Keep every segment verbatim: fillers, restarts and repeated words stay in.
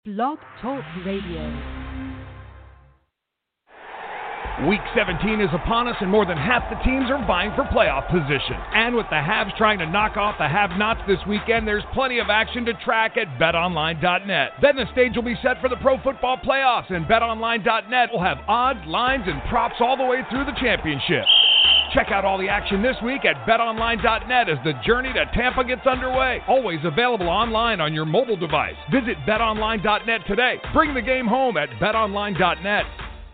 Blog Talk Radio. Week seventeen is upon us, and more than half the teams are vying for playoff position. And with the haves trying to knock off the have-nots this weekend, there's plenty of action to track at bet online dot net. Then the stage will be set for the pro football playoffs, and bet online dot net will have odds, lines, and props all the way through the championship. Check out all the action this week at bet online dot net as the journey to Tampa gets underway. Always available online on your mobile device. Visit bet online dot net today. Bring the game home at bet online dot net.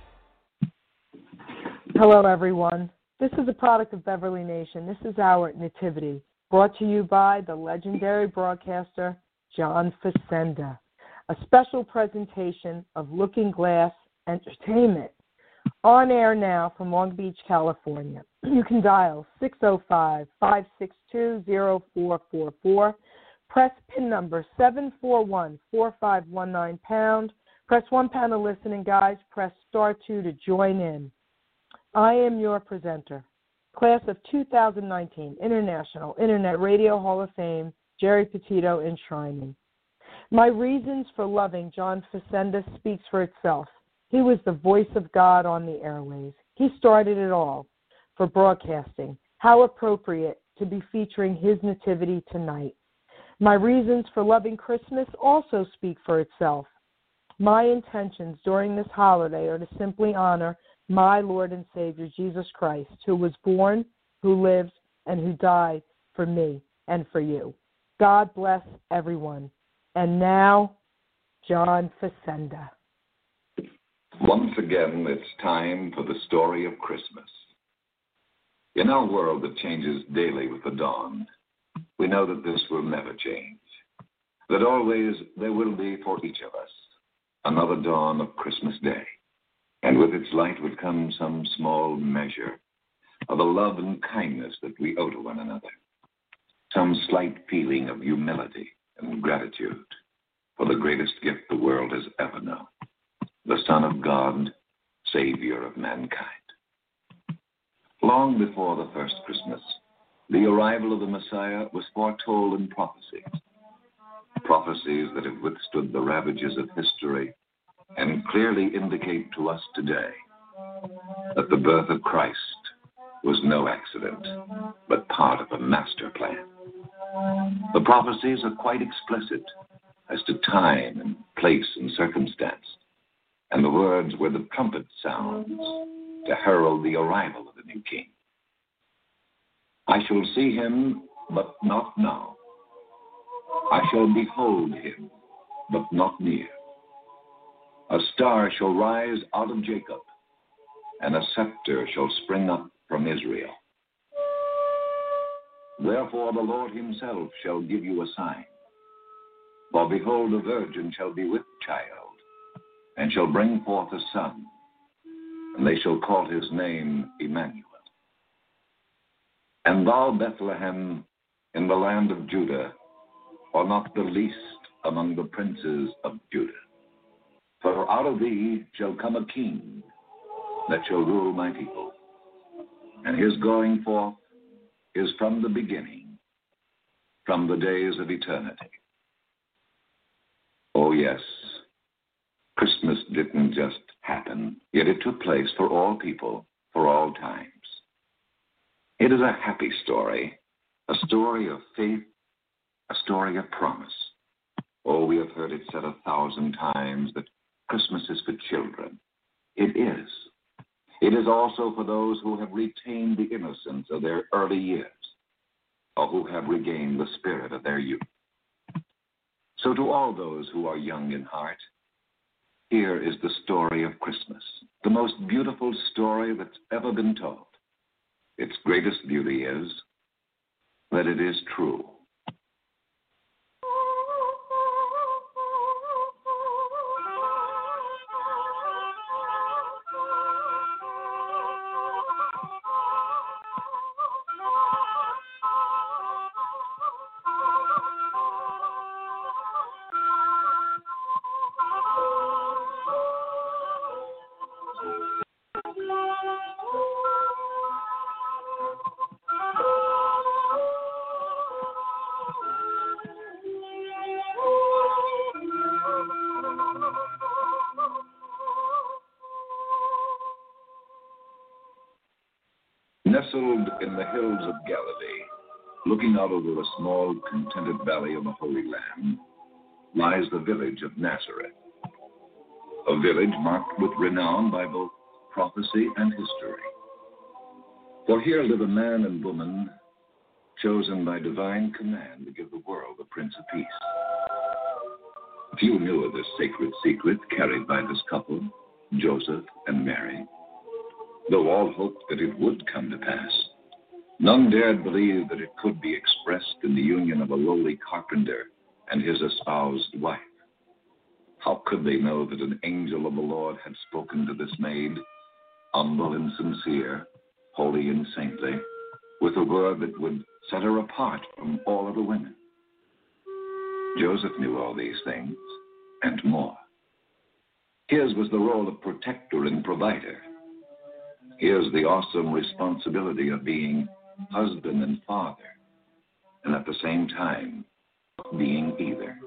Hello, everyone. This is a product of Beverly Nation. This is our Nativity, brought to you by the legendary broadcaster, John Facenda. A special presentation of Looking Glass Entertainment. On air now from Long Beach, California. You can dial six oh five, five six two, oh four four four. Press PIN number seven four one, four five one nine pound. Press one pound to listen, and guys, press star two to join in. I am your presenter, class of two thousand nineteen International Internet Radio Hall of Fame, Jerry Petito enshrining. My reasons for loving John Facenda speaks for itself. He was the voice of God on the airways. He started it all for broadcasting. How appropriate to be featuring his nativity tonight. My reasons for loving Christmas also speak for itself. My intentions during this holiday are to simply honor my Lord and Savior, Jesus Christ, who was born, who lived, and who died for me and for you. God bless everyone. And now, John Facenda. Once again, it's time for the story of Christmas. In our world that changes daily with the dawn, we know that this will never change, that always there will be for each of us another dawn of Christmas Day, and with its light would come some small measure of the love and kindness that we owe to one another, some slight feeling of humility and gratitude for the greatest gift the world has ever known. The Son of God, Savior of mankind. Long before the first Christmas, the arrival of the Messiah was foretold in prophecies. Prophecies that have withstood the ravages of history and clearly indicate to us today that the birth of Christ was no accident, but part of a master plan. The prophecies are quite explicit as to time and place and circumstance. And the words were the trumpet sounds to herald the arrival of the new king. I shall see him, but not now. I shall behold him, but not near. A star shall rise out of Jacob, and a scepter shall spring up from Israel. Therefore the Lord himself shall give you a sign. For behold, a virgin shall be with child, and shall bring forth a son, and they shall call his name Emmanuel. And thou, Bethlehem, in the land of Judah, art not the least among the princes of Judah. For out of thee shall come a king that shall rule my people, and his going forth is from the beginning, from the days of eternity. Oh, yes, Christmas didn't just happen, yet it took place for all people, for all times. It is a happy story, a story of faith, a story of promise. Oh, we have heard it said a thousand times that Christmas is for children. It is. It is also for those who have retained the innocence of their early years, or who have regained the spirit of their youth. So to all those who are young in heart, here is the story of Christmas, the most beautiful story that's ever been told. Its greatest beauty is that it is true. Nestled in the hills of Galilee, looking out over a small, contented valley of the Holy Land, lies the village of Nazareth, a village marked with renown by both prophecy and history. For here live a man and woman chosen by divine command to give the world the Prince of Peace. Few knew of this sacred secret carried by this couple, Joseph and Mary, though all hoped that it would come to pass. None dared believe that it could be expressed in the union of a lowly carpenter and his espoused wife. How could they know that an angel of the Lord had spoken to this maid, humble and sincere, holy and saintly, with a word that would set her apart from all other women? Joseph knew all these things and more. His was the role of protector and provider. His the awesome responsibility of being husband and father, and at the same time being either.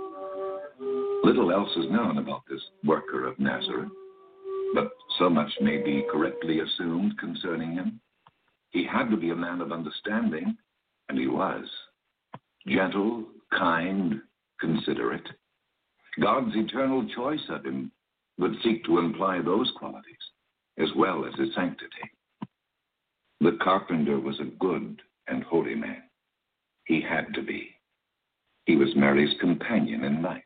Little else is known about this worker of Nazareth, but so much may be correctly assumed concerning him. He had to be a man of understanding, and he was. Gentle, kind, considerate. God's eternal choice of him would seek to imply those qualities, as well as his sanctity. The carpenter was a good and holy man. He had to be. He was Mary's companion in life.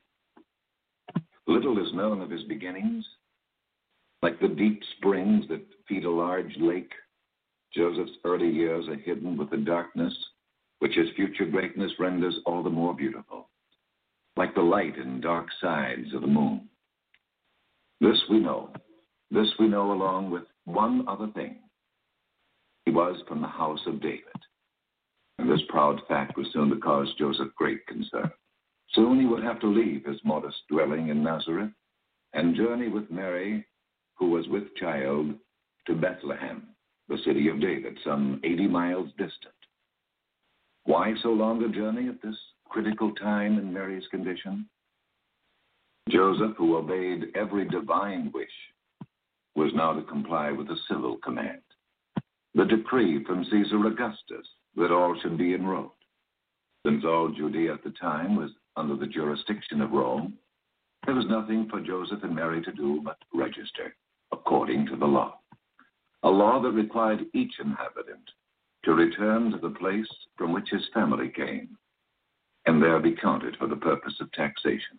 Little is known of his beginnings. Like the deep springs that feed a large lake, Joseph's early years are hidden with the darkness which his future greatness renders all the more beautiful, like the light and dark sides of the moon. This we know. This we know along with one other thing. He was from the house of David. And this proud fact was soon to cause Joseph great concern. Soon he would have to leave his modest dwelling in Nazareth and journey with Mary, who was with child, to Bethlehem, the city of David, some eighty miles distant. Why so long a journey at this critical time in Mary's condition? Joseph, who obeyed every divine wish, was now to comply with a civil command, the decree from Caesar Augustus that all should be enrolled. Since all Judea at the time was under the jurisdiction of Rome, there was nothing for Joseph and Mary to do but register according to the law, a law that required each inhabitant to return to the place from which his family came and there be counted for the purpose of taxation.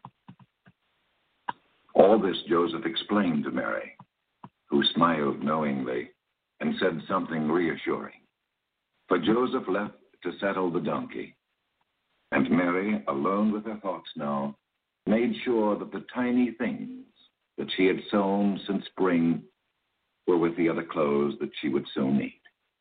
All this Joseph explained to Mary, who smiled knowingly and said something reassuring. For Joseph left to saddle the donkey, and Mary, alone with her thoughts now, made sure that the tiny things that she had sewn since spring were with the other clothes that she would soon need.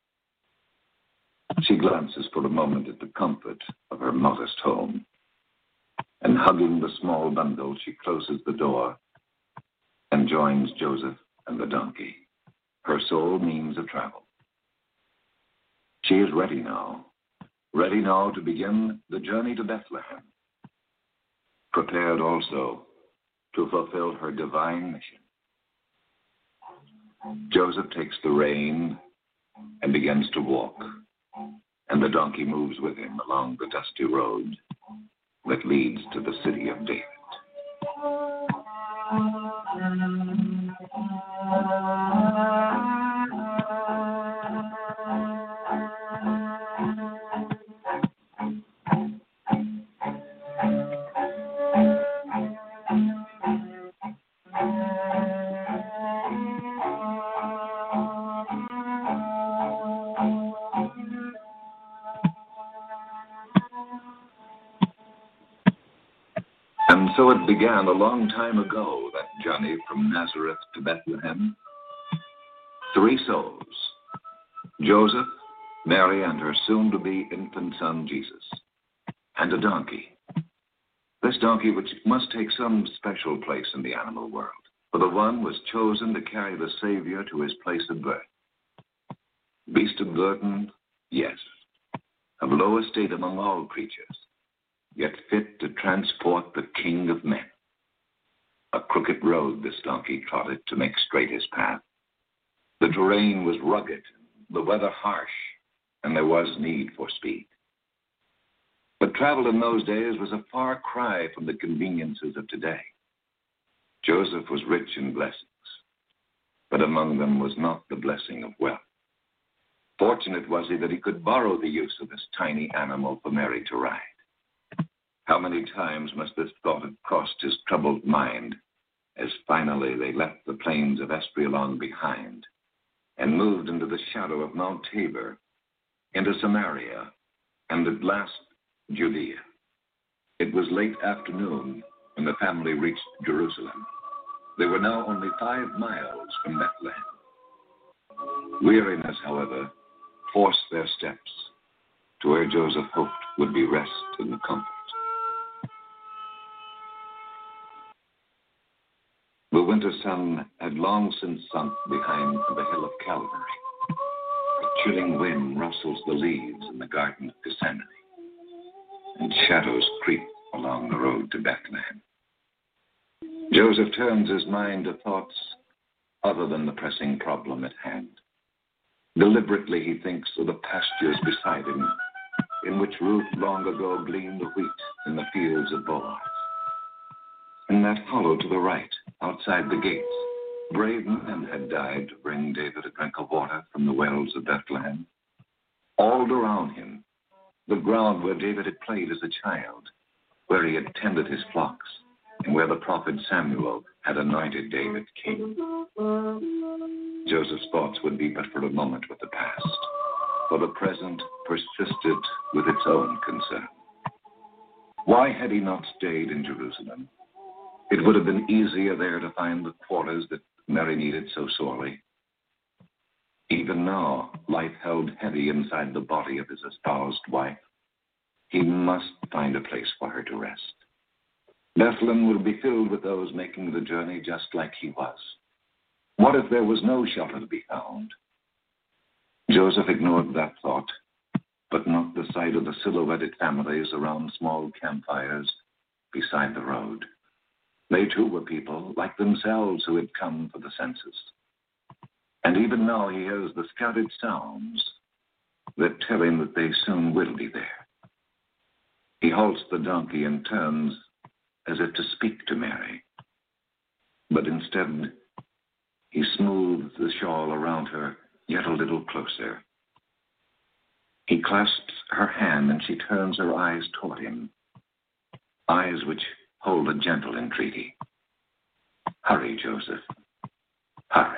She glances for a moment at the comfort of her modest home, and hugging the small bundle, she closes the door and joins Joseph and the donkey, her sole means of travel. She is ready now, ready now to begin the journey to Bethlehem, prepared also to fulfill her divine mission. Joseph takes the rein and begins to walk, and the donkey moves with him along the dusty road that leads to the city of David. And so it began a long time ago, that journey from Nazareth to Bethlehem. Three souls, Joseph, Mary, and her soon-to-be infant son, Jesus, and a donkey. This donkey, which must take some special place in the animal world, for the one was chosen to carry the Savior to his place of birth. Beast of burden, yes, of low estate among all creatures, yet fit to transport the King of men. A crooked road this donkey trotted to make straight his path. The terrain was rugged, the weather harsh, and there was need for speed. But travel in those days was a far cry from the conveniences of today. Joseph was rich in blessings, but among them was not the blessing of wealth. Fortunate was he that he could borrow the use of this tiny animal for Mary to ride. How many times must this thought have crossed his troubled mind as finally they left the plains of Esdraelon behind and moved into the shadow of Mount Tabor, into Samaria, and at last Judea. It was late afternoon when the family reached Jerusalem. They were now only five miles from Bethlehem. Weariness, however, forced their steps to where Joseph hoped would be rest and comfort. The winter sun had long since sunk behind the hill of Calvary. A chilling wind rustles the leaves in the garden of Gethsemane, and shadows creep along the road to Bethlehem. Joseph turns his mind to thoughts other than the pressing problem at hand. Deliberately he thinks of the pastures beside him, in which Ruth long ago gleaned the wheat in the fields of Boaz. In that hollow to the right, outside the gates, brave men had died to bring David a drink of water from the wells of Bethlehem. All around him, the ground where David had played as a child, where he had tended his flocks, and where the prophet Samuel had anointed David king. Joseph's thoughts would be but for a moment with the past, for the present persisted with its own concern. Why had he not stayed in Jerusalem? It would have been easier there to find the quarters that Mary needed so sorely. Even now, life held heavy inside the body of his espoused wife. He must find a place for her to rest. Bethlehem would be filled with those making the journey just like he was. What if there was no shelter to be found? Joseph ignored that thought, but not the sight of the silhouetted families around small campfires beside the road. They too were people like themselves who had come for the census. And even now he hears the scattered sounds that tell him that they soon will be there. He halts the donkey and turns as if to speak to Mary. But instead, he smooths the shawl around her yet a little closer. He clasps her hand and she turns her eyes toward him, eyes which hold a gentle entreaty. Hurry, Joseph. Hurry.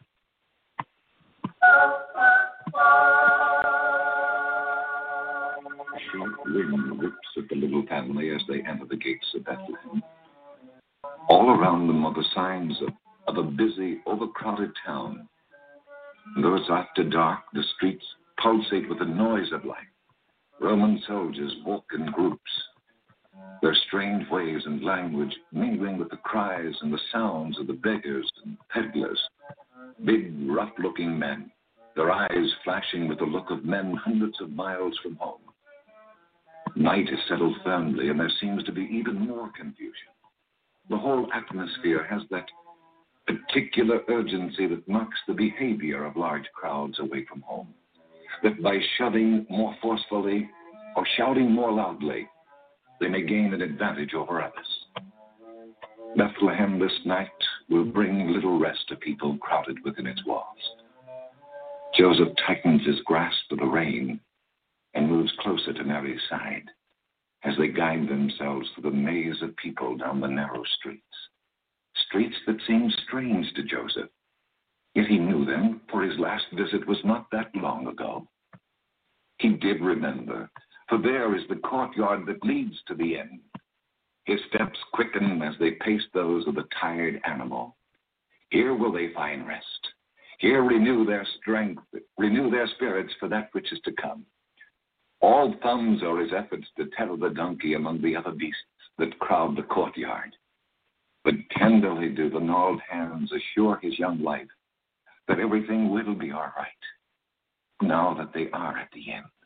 A sharp wind whips at the little family as they enter the gates of Bethlehem. All around them are the signs of, of a busy, overcrowded town. Though it's after dark, the streets pulsate with the noise of life. Roman soldiers walk in groups, their strange ways and language mingling with the cries and the sounds of the beggars and peddlers. Big, rough-looking men, their eyes flashing with the look of men hundreds of miles from home. Night is settled firmly, and there seems to be even more confusion. The whole atmosphere has that particular urgency that marks the behavior of large crowds away from home, that by shoving more forcefully or shouting more loudly, they may gain an advantage over others. Bethlehem this night will bring little rest to people crowded within its walls. Joseph tightens his grasp of the rein and moves closer to Mary's side as they guide themselves through the maze of people down the narrow streets. Streets that seemed strange to Joseph, yet he knew them, for his last visit was not that long ago. He did remember, for there is the courtyard that leads to the inn. His steps quicken as they pace those of the tired animal. Here will they find rest. Here renew their strength, renew their spirits for that which is to come. All thumbs are his efforts to tether the donkey among the other beasts that crowd the courtyard. But tenderly do the gnarled hands assure his young life that everything will be all right, now that they are at the end.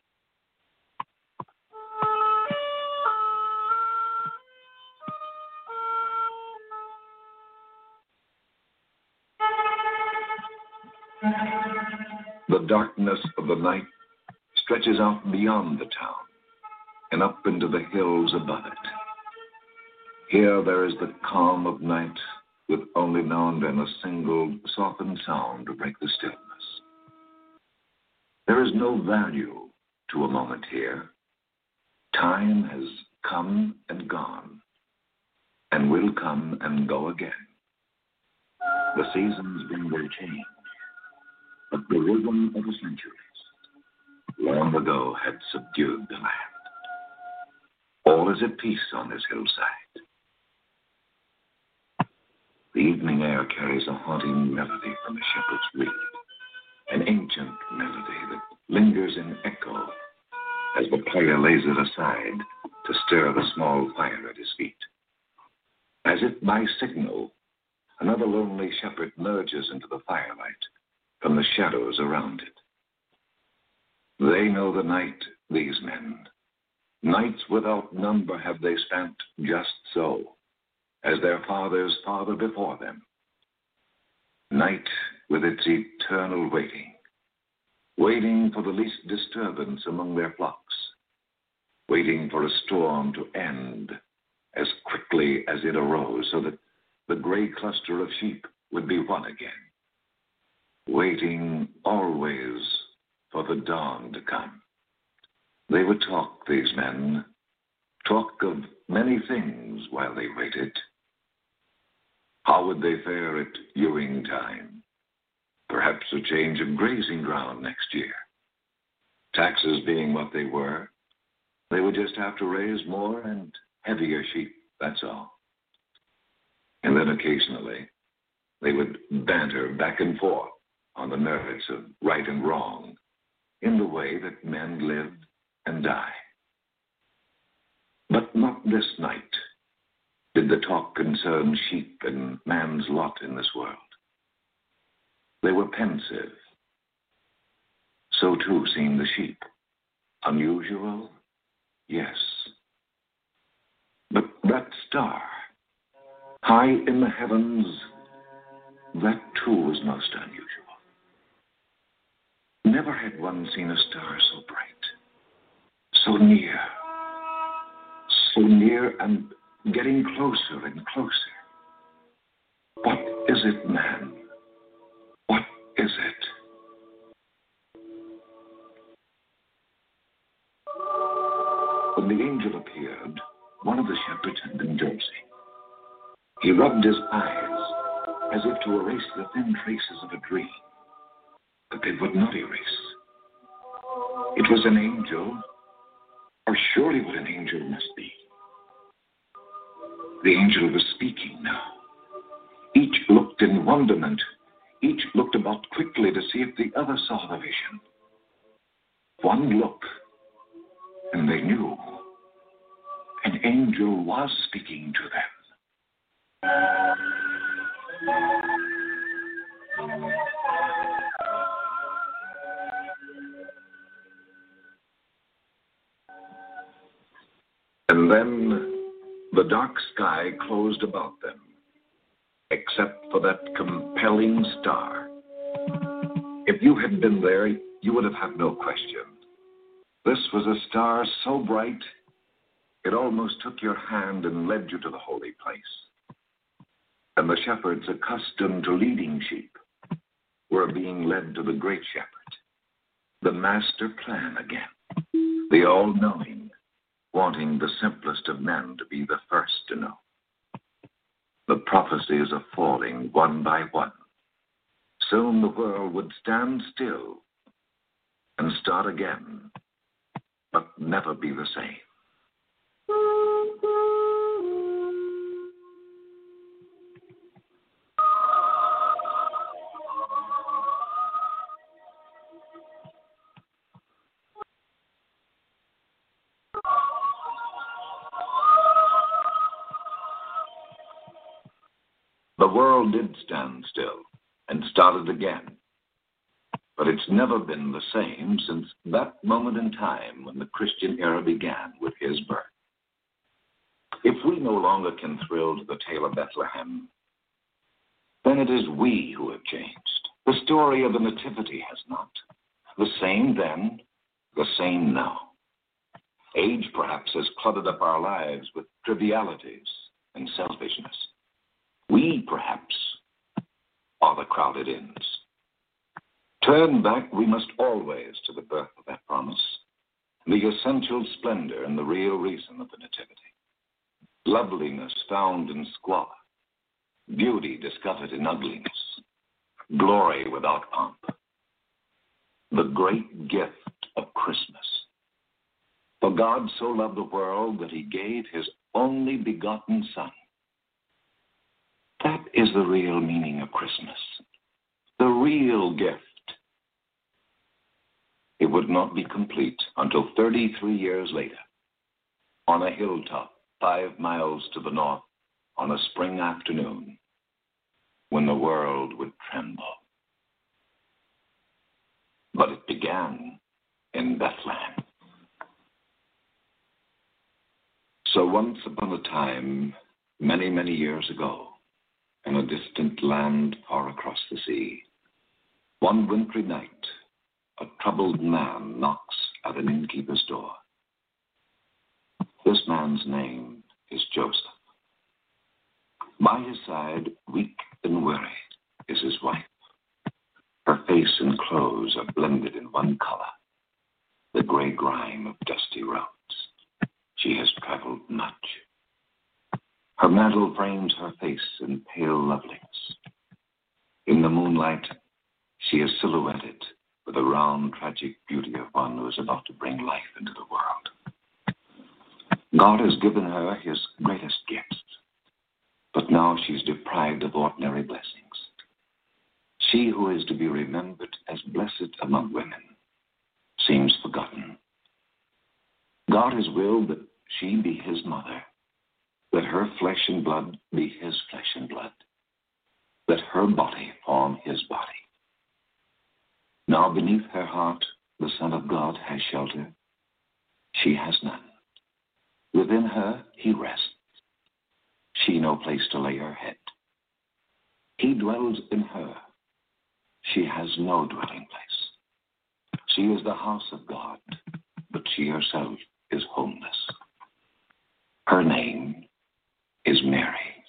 The darkness of the night stretches out beyond the town and up into the hills above it. Here there is the calm of night, with only now and then a single softened sound to break the stillness. There is no value to a moment here. Time has come and gone, and will come and go again. The seasons bring their change, but the rhythm of the centuries long ago had subdued the land. All is at peace on this hillside. The evening air carries a haunting melody from the shepherd's reed, an ancient melody that lingers in echo as the player lays it aside to stir the small fire at his feet. As if by signal, another lonely shepherd emerges into the firelight from the shadows around it. They know the night, these men. Nights without number have they spent just so, as their fathers farther before them. Night with its eternal waiting, waiting for the least disturbance among their flocks, waiting for a storm to end as quickly as it arose so that the gray cluster of sheep would be one again, waiting always for the dawn to come. They would talk, these men, talk of many things while they waited. How would they fare at ewing time? Perhaps a change of grazing ground next year. Taxes being what they were, they would just have to raise more and heavier sheep, that's all. And then occasionally, they would banter back and forth on the merits of right and wrong in the way that men live and die. But not this night did the talk concern sheep and man's lot in this world. They were pensive. So too seemed the sheep. Unusual? Yes. But that star, high in the heavens, that too was most unusual. Never had one seen a star so bright, so near, so near and getting closer and closer. What is it, man? What is it? When the angel appeared, one of the shepherds had been dozing. He rubbed his eyes as if to erase the thin traces of a dream, but they would not erase. It was an angel, or surely what an angel must be. The angel was speaking now. Each looked in wonderment. Each looked about quickly to see if the other saw the vision. One look, and they knew an angel was speaking to them. And then the dark sky closed about them, except for that compelling star. If you had been there, you would have had no question. This was a star so bright, it almost took your hand and led you to the holy place. And the shepherds, accustomed to leading sheep, were being led to the great shepherd, the master plan again, the all-knowing, wanting the simplest of men to be the first to know. The prophecies are falling one by one. Soon the world would stand still and start again, but never be the same. The world did stand still and started again, but it's never been the same since that moment in time when the Christian era began with his birth. If we no longer can thrill to the tale of Bethlehem, then it is we who have changed. The story of the Nativity has not. The same then, the same now. Age, perhaps, has cluttered up our lives with trivialities and selfishness. We, perhaps, are the crowded inns. Turn back we must always to the birth of that promise, the essential splendor and the real reason of the Nativity. Loveliness found in squalor, beauty discovered in ugliness, glory without pomp. The great gift of Christmas. For God so loved the world that he gave his only begotten Son. That is the real meaning of Christmas, the real gift. It would not be complete until thirty-three years later, on a hilltop five miles to the north, on a spring afternoon, when the world would tremble. But it began in Bethlehem. So once upon a time, many, many years ago, in a distant land far across the sea, one wintry night, a troubled man knocks at an innkeeper's door. This man's name is Joseph. By his side, weak and weary, is his wife. Her face and clothes are blended in one color, the gray grime of dusty roads. She has traveled much. Her mantle frames her face in pale loveliness. In the moonlight, she is silhouetted with the round, tragic beauty of one who is about to bring life into the world. God has given her his greatest gifts, but now she's deprived of ordinary blessings. She who is to be remembered as blessed among women seems forgotten. God has willed that she be his mother, that her flesh and blood be his flesh and blood, that her body form his body. Now beneath her heart the Son of God has shelter. She has none. Within her he rests. She no place to lay her head. He dwells in her. She has no dwelling place. She is the house of God, but she herself is homeless. Her name is Mary.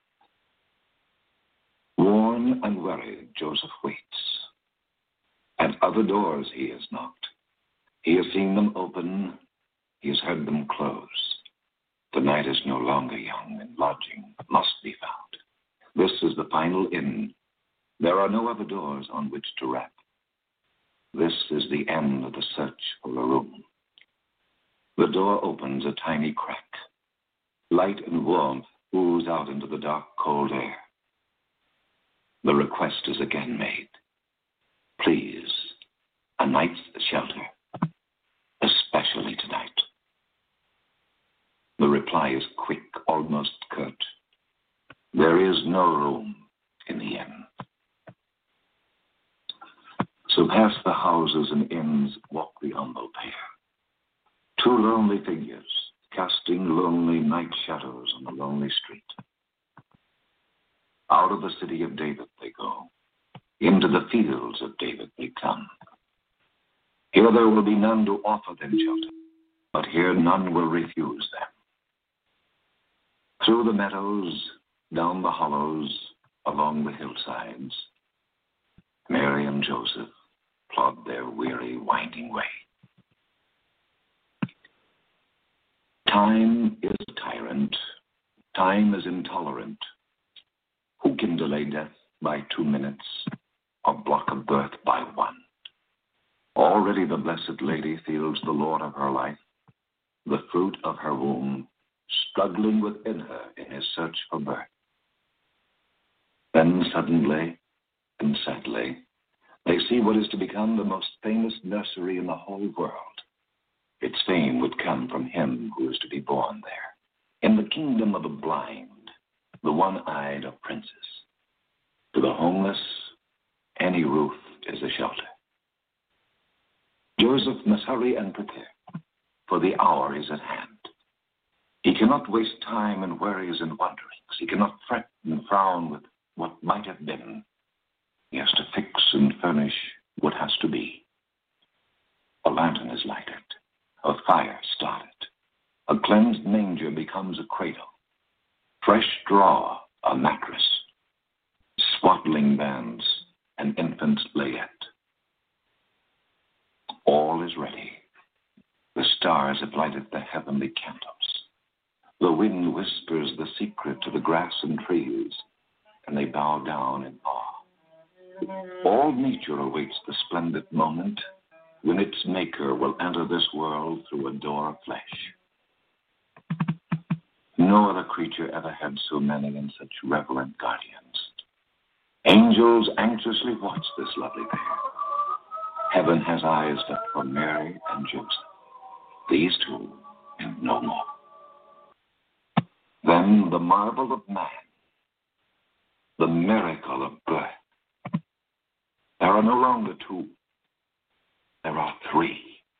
Worn and worried, Joseph waits. At other doors he has knocked. He has seen them open. He has heard them close. The night is no longer young, and lodging must be found. This is the final inn. There are no other doors on which to rap. This is the end of the search for a room. The door opens a tiny crack. Light and warmth ooze out into the dark, cold air. The request is again made. Please, a night's shelter, especially tonight. The reply is quick, almost curt. There is no room in the inn. So past the houses and inns walk the humble pair. Two lonely figures, casting lonely night shadows on the lonely street. Out of the city of David they go. Into the fields of David they come. Here there will be none to offer them shelter, but here none will refuse them. Through the meadows, down the hollows, along the hillsides, Mary and Joseph plod their weary, winding way. Time is a tyrant. Time is intolerant. Who can delay death by two minutes or block a birth by one? Already the Blessed Lady feels the Lord of her life, the fruit of her womb, struggling within her in his search for birth. Then suddenly and sadly, they see what is to become the most famous nursery in the whole world. Its fame would come from him who is to be born there. In the kingdom of the blind, the one-eyed of princes. To the homeless, any roof is a shelter. Joseph must hurry and prepare, for the hour is at hand. He cannot waste time in worries and wonderings. He cannot fret and frown with what might have been. He has to fix and furnish what has to be. a lantern is lighted, a fire started, a cleansed manger becomes a cradle, fresh straw a mattress, swaddling bands an infant's layette. All is ready. The stars have lighted the heavenly candles. The wind whispers the secret to the grass and trees, and they bow down in awe. All nature awaits the splendid moment when its maker will enter this world through a door of flesh. No other creature ever had so many and such reverent guardians. Angels anxiously watch this lovely pair. Heaven has eyes but for Mary and Joseph, these two and no more. Then the marvel of man, the miracle of birth. There are no longer two, there are three.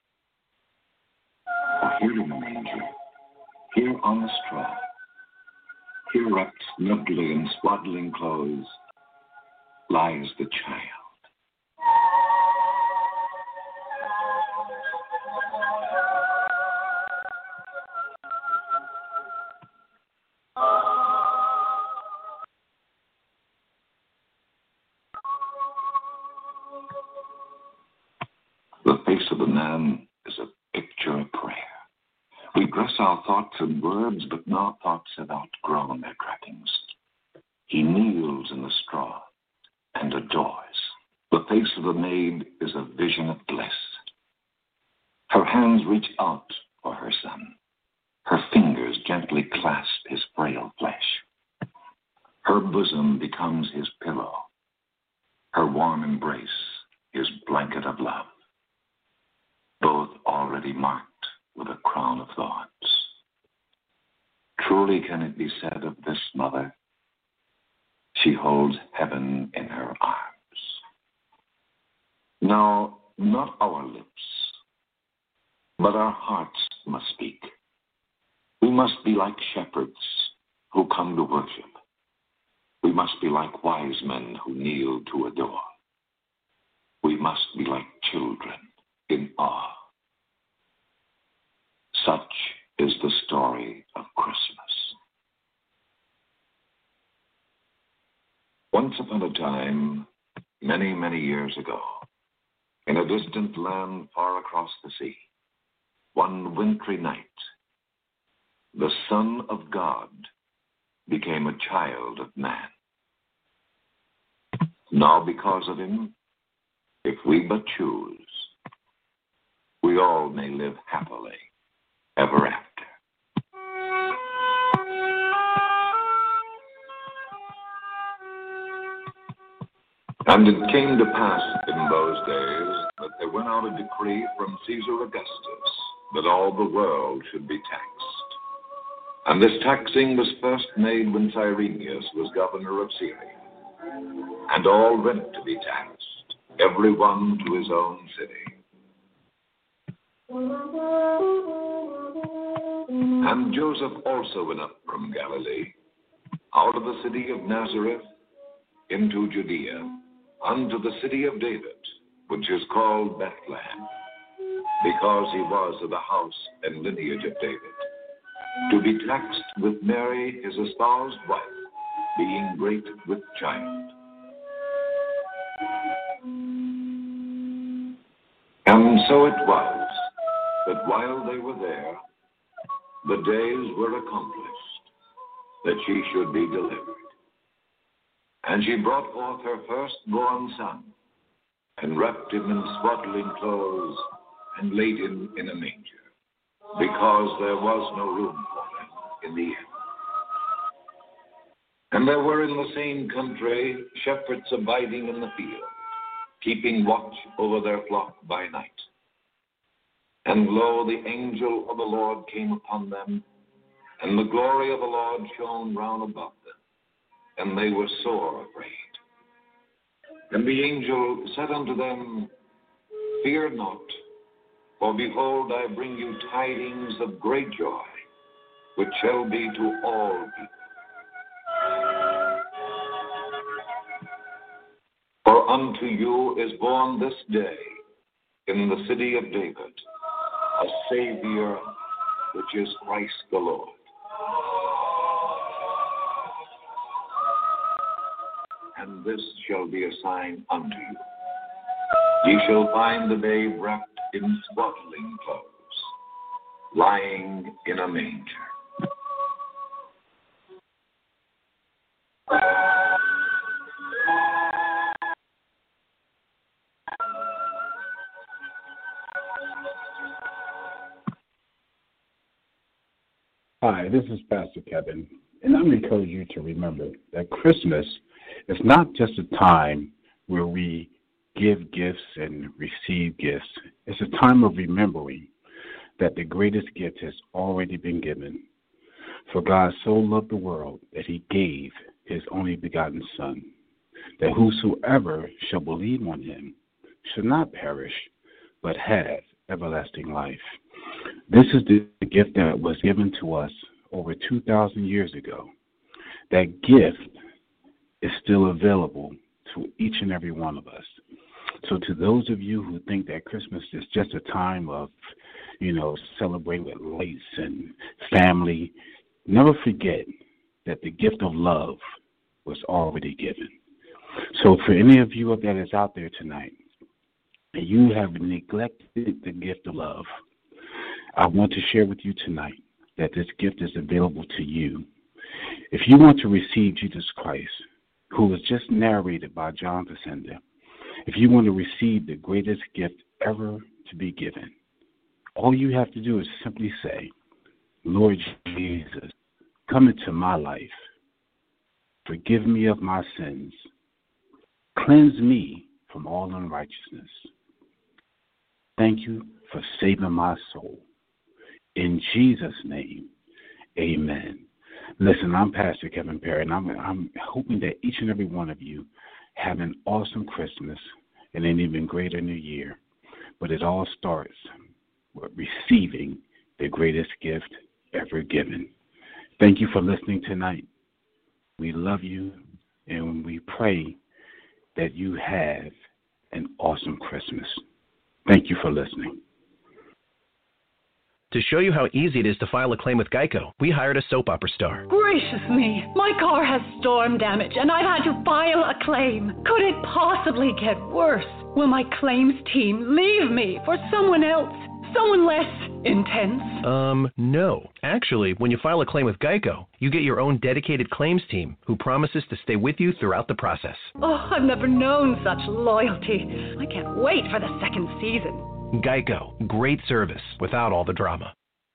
For here in the manger, here on the straw, here wrapped snugly in swaddling clothes, lies the child. The face of the man is a picture of prayer. We dress our thoughts in words, but no thoughts have outgrown their trappings. He kneels in the straw and adores. The face of the maid is a vision of bliss. Her hands reach out for her son. Her fingers gently clasp his frail flesh. Her bosom becomes his pillow. Her warm embrace his blanket of love. Both already marked with a crown of thorns. Truly can it be said of this mother, she holds heaven in her arms. Now, not our lips, but our hearts must speak. We must be like shepherds who come to worship. We must be like wise men who kneel to adore. We must be like children in awe. Such is the story of Christmas. Once upon a time, many, many years ago, in a distant land far across the sea, one wintry night, the Son of God became a child of man. Now, because of him, if we but choose, we all may live happily ever after. And it came to pass in those days that there went out a decree from Caesar Augustus that all the world should be taxed. And this taxing was first made when Cyrenius was governor of Syria. And all went to be taxed, every one to his own city. And Joseph also went up from Galilee, out of the city of Nazareth, into Judea, unto the city of David, which is called Bethlehem, because he was of the house and lineage of David, to be taxed with Mary, his espoused wife, being great with child. And so it was that while they were there, the days were accomplished that she should be delivered. And she brought forth her firstborn son, and wrapped him in swaddling clothes, and laid him in a manger, because there was no room for them in the inn. And there were in the same country shepherds abiding in the field, keeping watch over their flock by night. And lo, the angel of the Lord came upon them, and the glory of the Lord shone round about them, and they were sore afraid. And the angel said unto them, Fear not, for behold, I bring you tidings of great joy, which shall be to all people. For unto you is born this day in the city of David a Savior, which is Christ the Lord. And this shall be a sign unto you. Ye shall find the babe wrapped in swaddling clothes, lying in a manger. Hi, this is Pastor Kevin, and I'm encouraging you to remember that Christmas is not just a time where we give gifts and receive gifts. It's a time of remembering that the greatest gift has already been given. For God so loved the world that he gave his only begotten Son, that whosoever shall believe on him shall not perish, but have everlasting life. This is the gift that was given to us over two thousand years ago. That gift is still available to each and every one of us. So to those of you who think that Christmas is just a time of, you know, celebrating with lights and family, never forget that the gift of love was already given. So for any of you that is out there tonight, and you have neglected the gift of love, I want to share with you tonight that this gift is available to you. If you want to receive Jesus Christ, who was just narrated by John Facenda, if you want to receive the greatest gift ever to be given, all you have to do is simply say, Lord Jesus, come into my life. Forgive me of my sins. Cleanse me from all unrighteousness. Thank you for saving my soul. In Jesus' name, amen. Listen, I'm Pastor Kevin Perry, and I'm, I'm hoping that each and every one of you have an awesome Christmas and an even greater New Year. But it all starts with receiving the greatest gift ever given. Thank you for listening tonight. We love you, and we pray that you have an awesome Christmas. Thank you for listening. To show you how easy it is to file a claim with Geico, we hired a soap opera star. Gracious me, my car has storm damage and I've had to file a claim. Could it possibly get worse? Will my claims team leave me for someone else? Someone less intense? Um, no. Actually, when you file a claim with Geico, you get your own dedicated claims team who promises to stay with you throughout the process. Oh, I've never known such loyalty. I can't wait for the second season. Geico, great service without all the drama.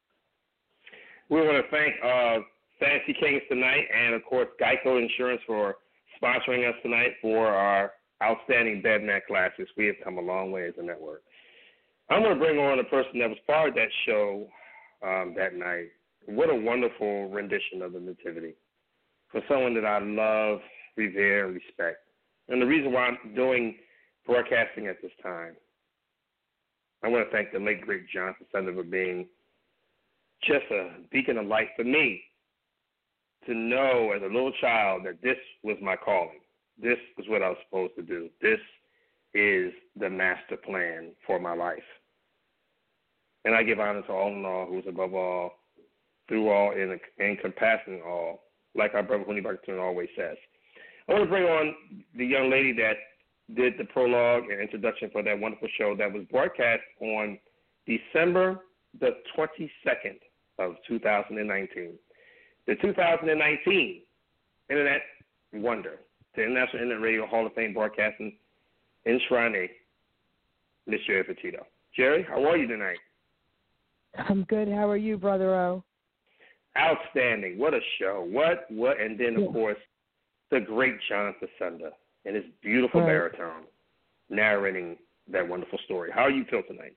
We want to thank uh, Fantasy Kings tonight and, of course, Geico Insurance for sponsoring us tonight for our outstanding BedMat classes. We have come a long way as a network. I'm going to bring on a person that was part of that show um, that night. What a wonderful rendition of the Nativity for someone that I love, revere, and respect. And the reason why I'm doing broadcasting at this time, I want to thank the late, great John Facenda for being just a beacon of light for me to know as a little child that this was my calling. This is what I was supposed to do. This is the master plan for my life. And I give honor to all in all, who is above all, through all, and encompassing all, like our brother Hooney Buckerton always says. I want to bring on the young lady that did the prologue and introduction for that wonderful show that was broadcast on December the twenty-second of two thousand nineteen. The two thousand nineteen Internet Wonder, the International Internet Radio Hall of Fame Broadcasting enshrinee, Miss Jerry Petito. Jerry, how are you tonight? I'm good. How are you, Brother O? Outstanding. What a show. What, what, and then, of yeah. course, the great John Facenda and his beautiful right. baritone narrating that wonderful story. How are you feel tonight?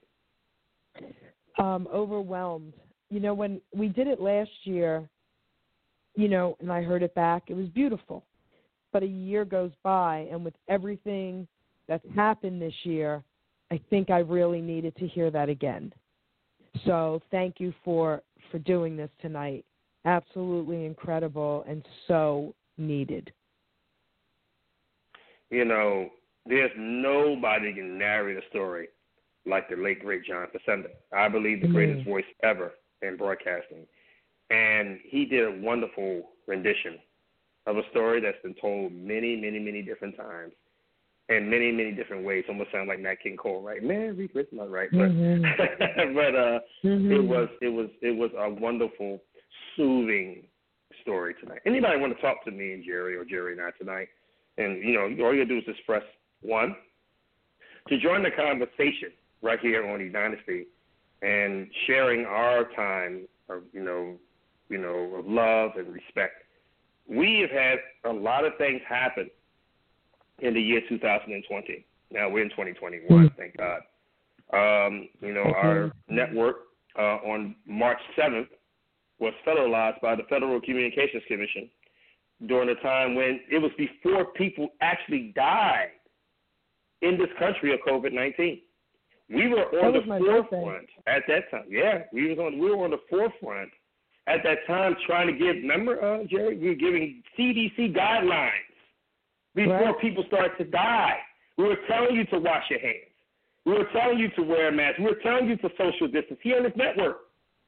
Um, overwhelmed. You know, when we did it last year, you know, and I heard it back, it was beautiful. But a year goes by, and with everything that's happened this year, I think I really needed to hear that again. So thank you for, for doing this tonight. Absolutely incredible and so needed. You know, there's nobody can narrate a story like the late, great John Facenda. I believe the Mm-hmm. greatest voice ever in broadcasting. And he did a wonderful rendition of a story that's been told many, many, many different times in many, many different ways. Almost sound like Nat King Cole, right? Merry Christmas, right? But, Mm-hmm. but uh, Mm-hmm. it was it was it was a wonderful, soothing story tonight. Anybody want to talk to me and Jerry or Jerry and I tonight? And you know, all you gotta do is just press one to join the conversation right here on the Dynasty and sharing our time of you know, you know, of love and respect. We have had a lot of things happen in the year two thousand twenty. Now we're in twenty twenty-one, mm-hmm. thank God. Um, you know, okay. Our network uh, on March seventh was federalized by the Federal Communications Commission during a time when it was before people actually died in this country of COVID nineteen. We were on the forefront at that time. Yeah, we was on. We were on the forefront at that time, trying to give. Remember, uh, Jerry, we were giving C D C guidelines before right. people started to die. We were telling you to wash your hands. We were telling you to wear a mask. We were telling you to social distance here on this network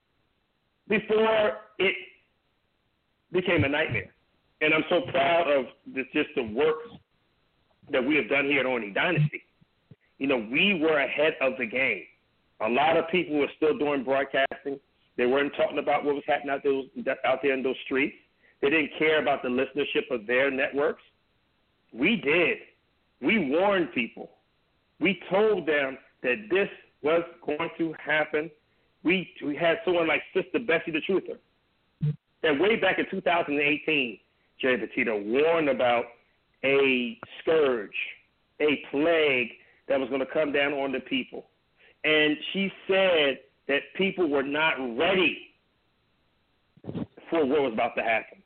before it became a nightmare. And I'm so proud of this, just the work that we have done here at Orny Dynasty. You know, we were ahead of the game. A lot of people were still doing broadcasting. They weren't talking about what was happening out there, out there in those streets. They didn't care about the listenership of their networks. We did. We warned people. We told them that this was going to happen. We we had someone like Sister Bessie the Truther that way back in two thousand eighteen, Jerry Petito warned about a scourge, a plague that was going to come down on the people. And she said that people were not ready for what was about to happen.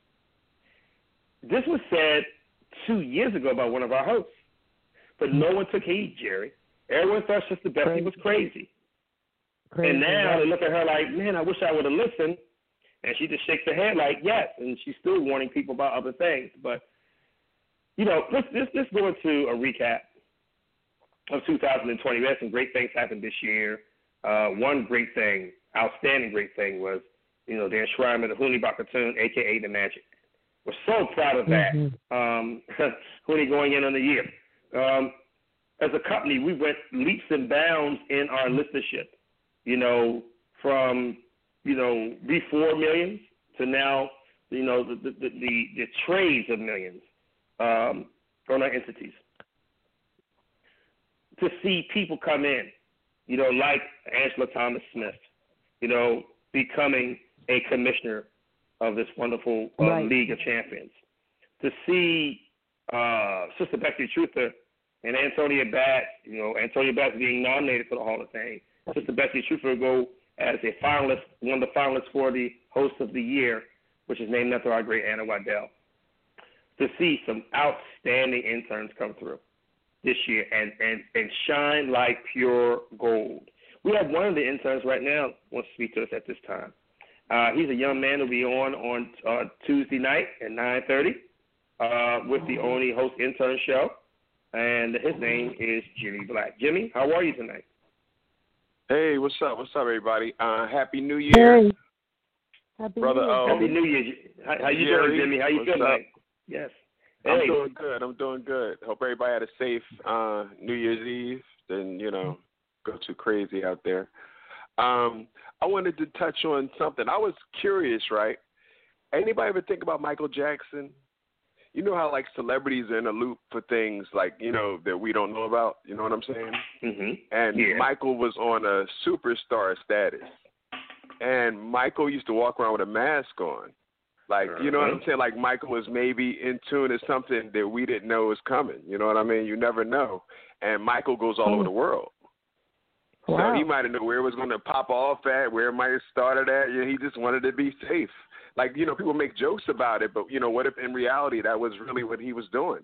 This was said two years ago by one of our hosts, but no one took heed, Jerry. Everyone thought Sister Bessie crazy. was crazy. crazy. And now they look at her like, man, I wish I would have listened. And she just shakes her head like, yes, and she's still warning people about other things. But, you know, let's, let's, let's go into a recap of two thousand twenty. We had some great things happen this year. Uh, one great thing, outstanding great thing was, you know, the enshrinement of Huni Bakatoon, a k a. The Magic. We're so proud of that. Mm-hmm. Um, Huni going in on the year. Um, as a company, we went leaps and bounds in our listenership, you know, from, you know, before millions to now, you know, the, the, the, the, the trades of millions um, on our entities. To see people come in, you know, like Angela Thomas Smith, you know, becoming a commissioner of this wonderful uh, right. League of Champions. To see uh, Sister Bessie Truther and Antonia Bass, you know, Antonia Bass being nominated for the Hall of Fame. Sister Bessie Truther go as a finalist, one of the finalists for the Host of the Year, which is named after our great Anna Waddell. To see some outstanding interns come through this year and, and, and shine like pure gold. We have one of the interns right now wants to speak to us at this time. Uh, he's a young man who'll be on on uh, Tuesday night at nine thirty uh, with the Only Host Intern Show, and his name is Jimmy Black. Jimmy, how are you tonight? Hey, what's up? What's up, everybody? Uh, Happy New Year. Hey. Happy Brother New Year. O. Happy New Year. How, how you Jerry, doing, Jimmy? How you what's feeling? up? Like? Yes. I'm Hey. doing good. I'm doing good. Hope everybody had a safe uh, New Year's Eve. Didn't, you know, go too crazy out there. Um, I wanted to touch on something. I was curious, right? Anybody ever think about Michael Jackson? You know how, like, celebrities are in a loop for things, like, you know, that we don't know about? You know what I'm saying? Mm-hmm. And yeah. Michael was on a superstar status. And Michael used to walk around with a mask on. Like, you know what I'm saying? Like, Michael was maybe in tune to something that we didn't know was coming. You know what I mean? You never know. And Michael goes all oh. over the world. Wow. So he might have known where it was going to pop off at, where it might have started at. You know, he just wanted to be safe. Like, you know, people make jokes about it, but, you know, what if in reality that was really what he was doing?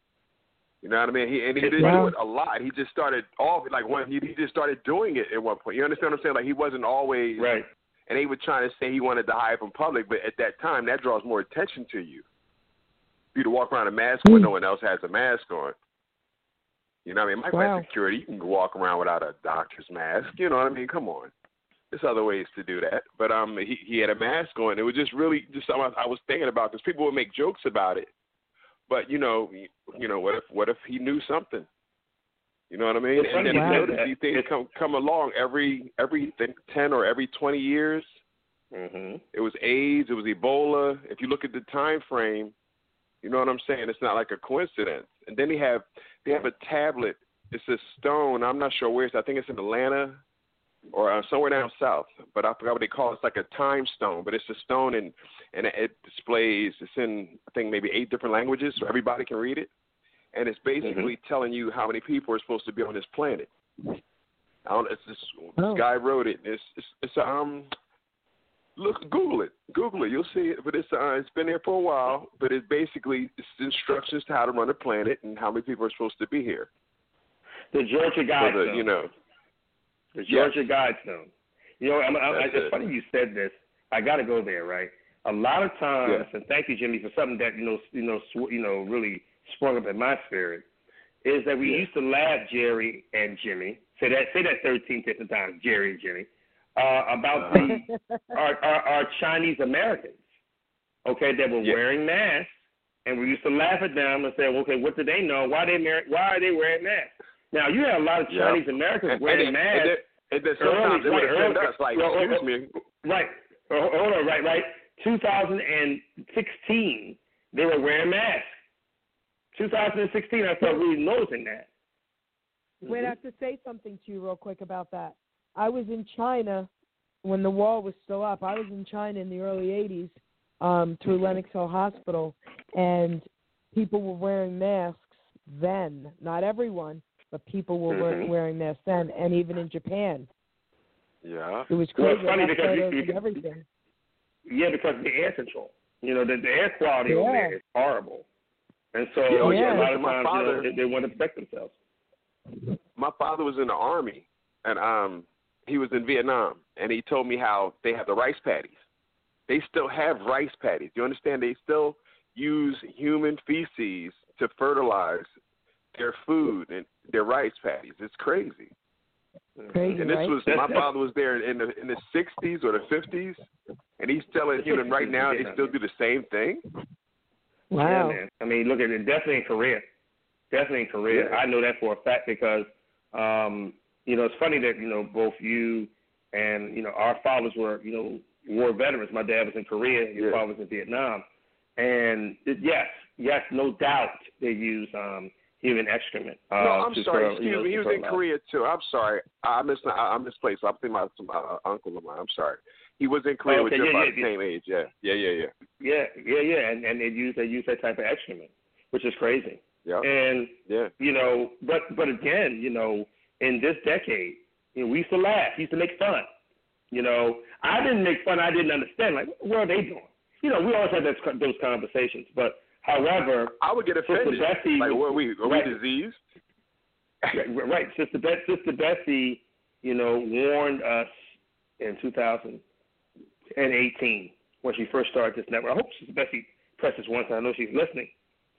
You know what I mean? He, and he didn't wow. do it a lot. He just started off, like, one, he, he just started doing it at one point. You understand what I'm saying? Like, he wasn't always, right. And they were trying to say he wanted to hide from public, but at that time, that draws more attention to you. For you to walk around a mask mm. when no one else has a mask on. You know what I mean? Michael Wow. had security. You can walk around without a doctor's mask. You know what I mean? Come on. There's other ways to do that. But um, he, he had a mask on. It was just really just something I was thinking about because people would make jokes about it. But, you know, you know, what if what if he knew something? You know what I mean? It's And then wow. you notice these things come come along every every ten or every twenty years. Mm-hmm. It was AIDS. It was Ebola. If you look at the time frame, you know what I'm saying? It's not like a coincidence. And then they have they have a tablet. It's a stone. I'm not sure where it's. I think it's in Atlanta or uh, somewhere down south. But I forgot what they call it. It's like a time stone. But it's a stone, and, and it displays, it's in, I think, maybe eight different languages so everybody can read it. And it's basically mm-hmm. telling telling you how many people are supposed to be on this planet. I don't, it's this, Oh. this guy wrote it. It's, it's, it's um... Look, Google it. Google it. You'll see it. But it's uh, it's been there for a while. But it's basically it's instructions to how to run a planet and how many people are supposed to be here. The Georgia Guidestone. The, you know, the Georgia yes. Guidestone. You know, I'm, I'm, That's it's it. funny you said this. I got to go there, right? A lot of times, Yeah. and thank you, Jimmy, for something that you know, you know, sw- you know, really sprung up in my spirit, is that we Yeah. used to laugh, Jerry and Jimmy. Say that, say that thirteen different times, Jerry and Jimmy. Uh, about the our, our, our Chinese Americans, okay, that were Yeah. wearing masks, and we used to laugh at them and say, well, okay, what do they know? Why they mar- Why are they wearing masks? Now you had a lot of Yeah. Chinese Americans And, wearing and, masks. and, then, and then sometimes they would offend us, like, well, excuse oh, me. Right, oh, hold on, right, right. two thousand sixteen, they were wearing masks. two thousand sixteen, I started really noticing that. Wait, I have to say something to you real quick about that. I was in China when the wall was still up. I was in China in the early eighties um, through Lenox Hill Hospital, and people were wearing masks then. Not everyone, but people were Mhm. wearing masks then, and even in Japan. Yeah. It was Well, crazy. it's funny I got because you- photos you and can- everything. Yeah, because of the air control. You know, the, the air quality over Yeah. there is horrible. And so Yeah, oh, yeah, a lot listen, of my times, father- you know, they, they want to protect themselves. My father was in the Army, and um, he was in Vietnam, and he told me how they have the rice paddies. They still have rice paddies. You understand? They still use human feces to fertilize their food and their rice paddies. It's crazy. Crazy, And this right? was my father was there in the in the sixties or the fifties, and he's telling you know right now they still do the same thing. Wow. Yeah, man. I mean, look at it. Definitely in Korea. Definitely in Korea. Yeah. I know that for a fact because, um, you know, it's funny that, you know, both you and, you know, our fathers were, you know, war veterans. My dad was in Korea. Your Yeah. father was in Vietnam. And, it, yes, yes, no doubt they use um, human excrement. Uh, no, I'm to sorry. fer- Excuse you know, me. He to was in fertilize. Korea too. I'm sorry. I mis I, I misplaced. I'm thinking about some uh, uncle of mine. I'm sorry. He was in Korea Oh, with okay, just yeah, about yeah, the same age. Yeah. Yeah. Yeah. Yeah. Yeah, yeah, yeah. And, and they use, they use that type of excrement, which is crazy. Yeah. And, Yeah. you know, but but again, you know, in this decade, you know, we used to laugh, we used to make fun. You know, I didn't make fun, I didn't understand, like, what are they doing? You know, we always had those, those conversations. But, however, I would get offended. Sister Bessie, Like, were we, are right, we diseased? right, right. Sister, Be- Sister Bessie, you know, warned us in two thousand eighteen when she first started this network. I hope Sister Bessie presses once, I know she's listening.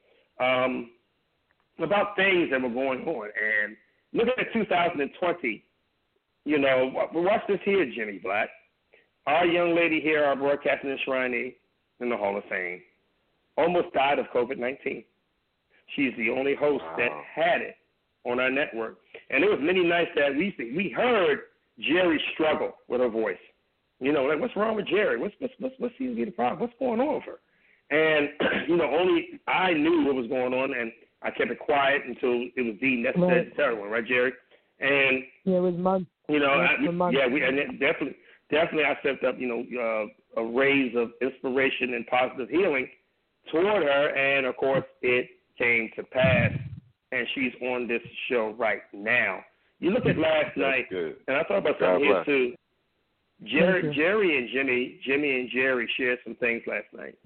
Um, about things that were going on. And look at two thousand twenty, you know, watch this here, Jimmy Black. Our young lady here, our broadcasting enshrinee in the Hall of Fame, almost died of COVID nineteen. She's the only host Wow. that had it on our network. And there was many nights that we we heard Jerry struggle with her voice. You know, like, what's wrong with Jerry? What's what's what's what seems to be the problem? What's going on with her? And, you know, only I knew what was going on, and I kept it quiet until it was deemed necessary Right. to tell everyone, right, Jerry? And, Yeah, it was months. you know, Yes, I, for months. yeah, we and it definitely, definitely I stepped up, you know, uh, a rays of inspiration and positive healing toward her, and, of course, it came to pass, and she's on this show right now. You look at last That's night, good. and I thought about God something here, bless. too. Jerry, Thank you. Jerry and Jimmy, Jimmy and Jerry shared some things last night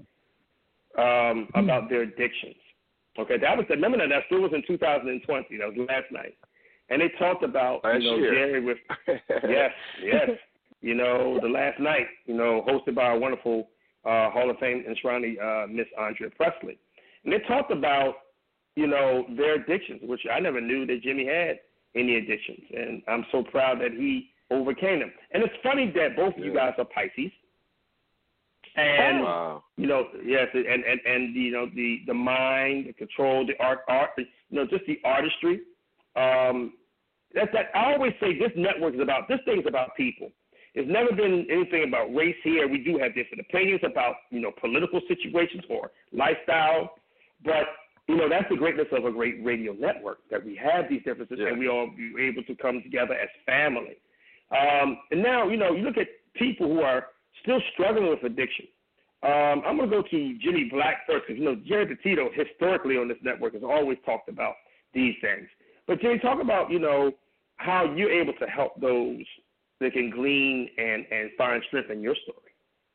um, about their addictions. Okay, that was remember that that still was in two thousand twenty. That was last night, and they talked about Last you know year. Jerry with yes, yes, you know the last night, you know hosted by our wonderful uh, Hall of Fame enshrinee uh, Miss Andrea Presley, and they talked about you know, their addictions, which I never knew that Jimmy had any addictions. And I'm so proud that he overcame them. And it's funny that both of you guys are Pisces. And, wow. you know, yes, and, and, and you know, the, the mind, the control, the art, art, you know, just the artistry. Um, that's that. I always say this network is about, this thing is about people. It's never been anything about race here. We do have different opinions about, you know, political situations or lifestyle. But, you know, that's the greatness of a great radio network, that we have these differences yeah. and we all be able to come together as family. Um, and now, you know, you look at people who are still struggling with addiction. Um, I'm going to go to Jimmy Black first because, you know, Jerry Petito historically on this network has always talked about these things. But, Jimmy, talk about, you know, how you're able to help those that can glean and, and find strength in your story.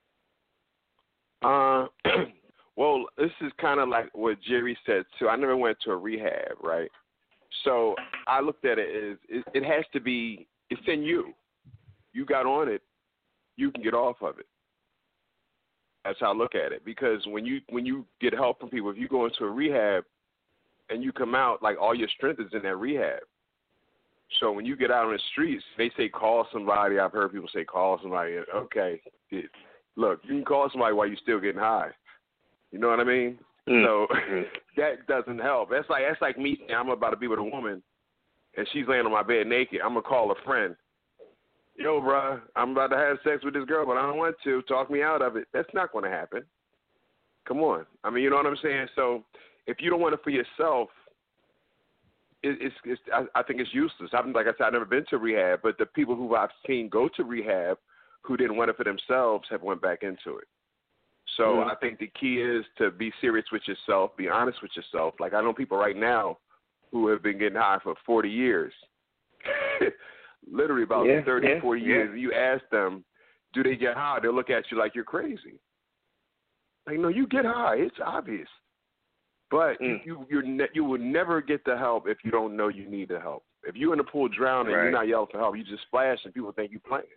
Uh, well, this is kind of like what Jerry said, too. I never went to a rehab, right? So I looked at it as it, it has to be, it's in you. You got on it, you can get off of it. That's how I look at it. Because when you when you get help from people, if you go into a rehab and you come out, like all your strength is in that rehab. So when you get out on the streets, they say call somebody. I've heard people say call somebody. Okay, look, you can call somebody while you're still getting high. You know what I mean? Mm. So that doesn't help. That's like that's like me saying I'm about to be with a woman, and she's laying on my bed naked. I'm gonna call a friend. Yo, bro, I'm about to have sex with this girl, but I don't want to. Talk me out of it. That's not going to happen. Come on. I mean, you know what I'm saying? So if you don't want it for yourself, it, it's, it's I, I think it's useless. I've, like I said, I've never been to rehab, but the people who I've seen go to rehab who didn't want it for themselves have went back into it. So mm. I think the key is to be serious with yourself, be honest with yourself. Like I know people right now who have been getting high for forty years. Literally about yeah, thirty, yeah, forty yeah. years. You ask them, do they get high? They'll look at you like you're crazy. Like, no, you get high. It's obvious. But mm. you you're ne- you will never get the help if you don't know you need the help. If you're in the pool drowning right. and you're not yelling for help, you just splash and people think you're playing.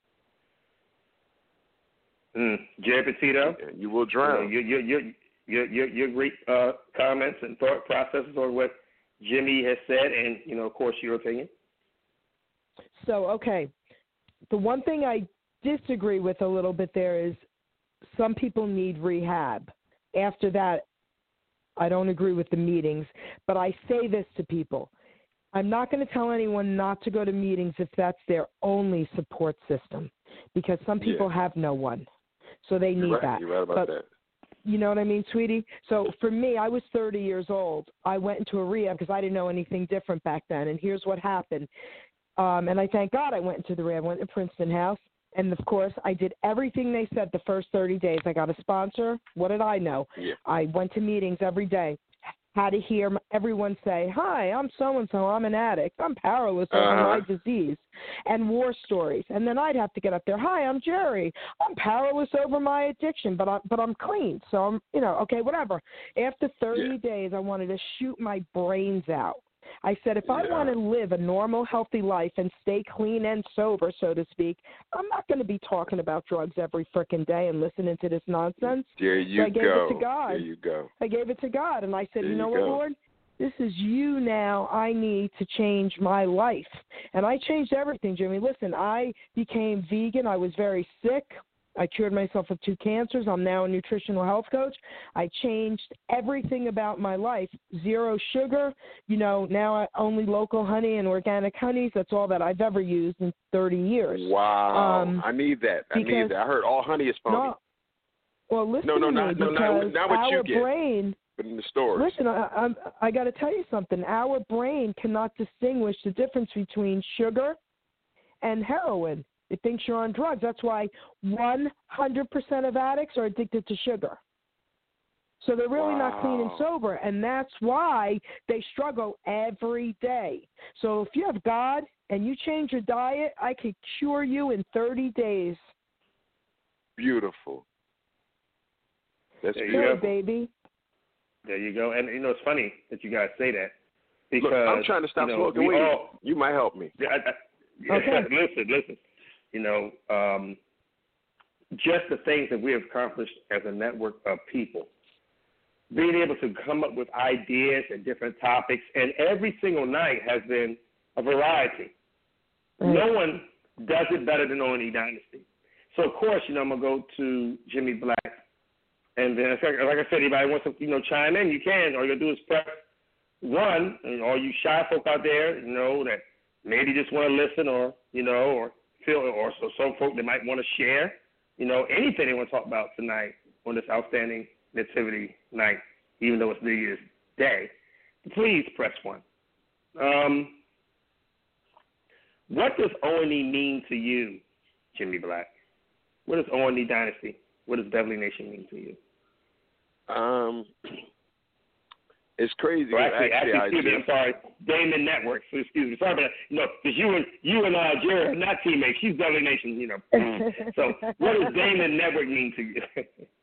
Mm. Jerry Petito? And you will drown. You know, your, your, your, your, your great uh, comments and thought processes on what Jimmy has said and, you know, of course, your opinion. So, okay, the one thing I disagree with a little bit there is some people need rehab. After that, I don't agree with the meetings, but I say this to people. I'm not going to tell anyone not to go to meetings if that's their only support system, because some people yeah. have no one, so they need You're right. that. You're right about but, that. You know what I mean, sweetie? So for me, I was thirty years old. I went into a rehab because I didn't know anything different back then, and here's what happened. Um, and I thank God I went into the rehab. I went to Princeton House, and, of course, I did everything they said the first thirty days. I got a sponsor. What did I know? Yeah. I went to meetings every day. Had to hear everyone say, hi, I'm so-and-so, I'm an addict, I'm powerless over uh-huh. my disease, and war stories. And then I'd have to get up there, hi, I'm Jerry, I'm powerless over my addiction, but, I, but I'm clean. So, I'm, you know, okay, whatever. After thirty yeah. days, I wanted to shoot my brains out. I said, if I yeah. want to live a normal, healthy life and stay clean and sober, so to speak, I'm not going to be talking about drugs every frickin' day and listening to this nonsense. There you so I gave go. it to God. There you go. I gave it to God, and I said, there you know you what, go. Lord? This is you now. I need to change my life. And I changed everything, Jimmy. Listen, I became vegan. I was very sick. I cured myself of two cancers. I'm now a nutritional health coach. I changed everything about my life. Zero sugar. You know, now I only local honey and organic honeys. That's all that I've ever used in thirty years. Wow. Um, I need that. I because, need that. I heard all honey is phony. No, well, listen no, no, to not, me, no, because not, not what our you get, brain, but in the stores. Listen, I, I, I got to tell you something. Our brain cannot distinguish the difference between sugar and heroin. It thinks you're on drugs. That's why one hundred percent of addicts are addicted to sugar. So they're really wow. not clean and sober, and that's why they struggle every day. So if you have God and you change your diet, I could cure you in thirty days. Beautiful. That's there beautiful. you go. baby. There you go. And, you know, it's funny that you guys say that. Because, Look, I'm trying to stop you know, smoking weed. All, you might help me. Yeah, I, I, yeah okay. listen, listen. You know, um, just the things that we have accomplished as a network of people being able to come up with ideas and different topics, and every single night has been a variety. Right. No one does it better than O and E Dynasty. So, of course, you know, I'm going to go to Jimmy Black. And then, like I said, anybody wants to, you know, chime in, you can. All you got to do is press one. And all you shy folk out there, you know, that maybe just want to listen or, you know, or feel, or so some folk that might want to share, you know, anything they want to talk about tonight on this outstanding Nativity night, even though it's New Year's Day, please press one. Um, what does O and E mean to you, Jimmy Black? What does O and E Dynasty, what does Beverly Nation mean to you? Um, it's crazy. Well, actually, actually, actually excuse me, I'm sorry, Damon Network. So excuse me, sorry about that. You know, because you and you and uh, Jerry are not teammates. She's Beverly Nation, you know. So, what does Damon Network mean to you?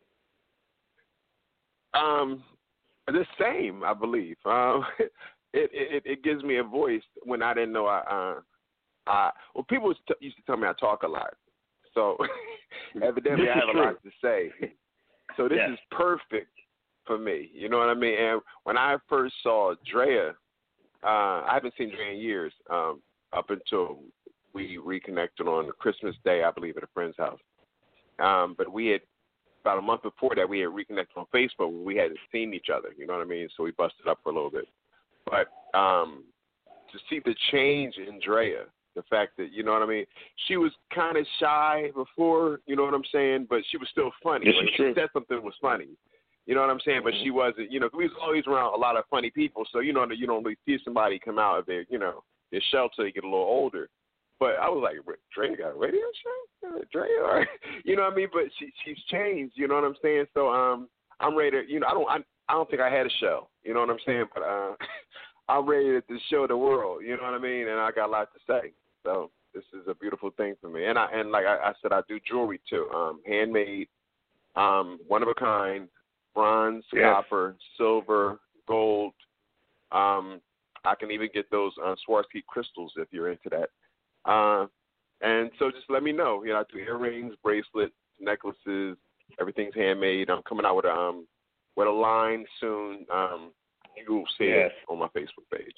um, the same, I believe. Um, it, it it gives me a voice when I didn't know I. Uh, I well, people used to tell me I talk a lot. So evidently I have a lot to say. So this yes. is perfect for me. You know what I mean? And when I first saw Drea, uh, I haven't seen Drea in years, um, up until we reconnected on Christmas Day, I believe, at a friend's house. Um, but we had, about a month before that, we had reconnected on Facebook. We hadn't seen each other. You know what I mean? So we busted up for a little bit. But um, to see the change in Drea, the fact that, you know what I mean, she was kind of shy before, you know what I'm saying, but she was still funny. Like, she said something was funny, you know what I'm saying, but she wasn't, you know, we was always around a lot of funny people, so, you know, you don't really see somebody come out of their, you know, their shell till they get a little older. But I was like, Drea got a radio show? Drea? You know what I mean? But she she's changed, you know what I'm saying? So um, I'm ready to, you know, I don't, I, I don't think I had a show, you know what I'm saying, but uh, I'm ready to show the world, you know what I mean, and I got a lot to say. So this is a beautiful thing for me, and I and like I, I said, I do jewelry too, um, handmade, um, one of a kind, bronze, yes. copper, silver, gold. Um, I can even get those uh, Swarovski crystals if you're into that. Uh, and so just let me know. You know, I do earrings, bracelets, necklaces. Everything's handmade. I'm coming out with a um, with a line soon. Um, you will see yes. it on my Facebook page.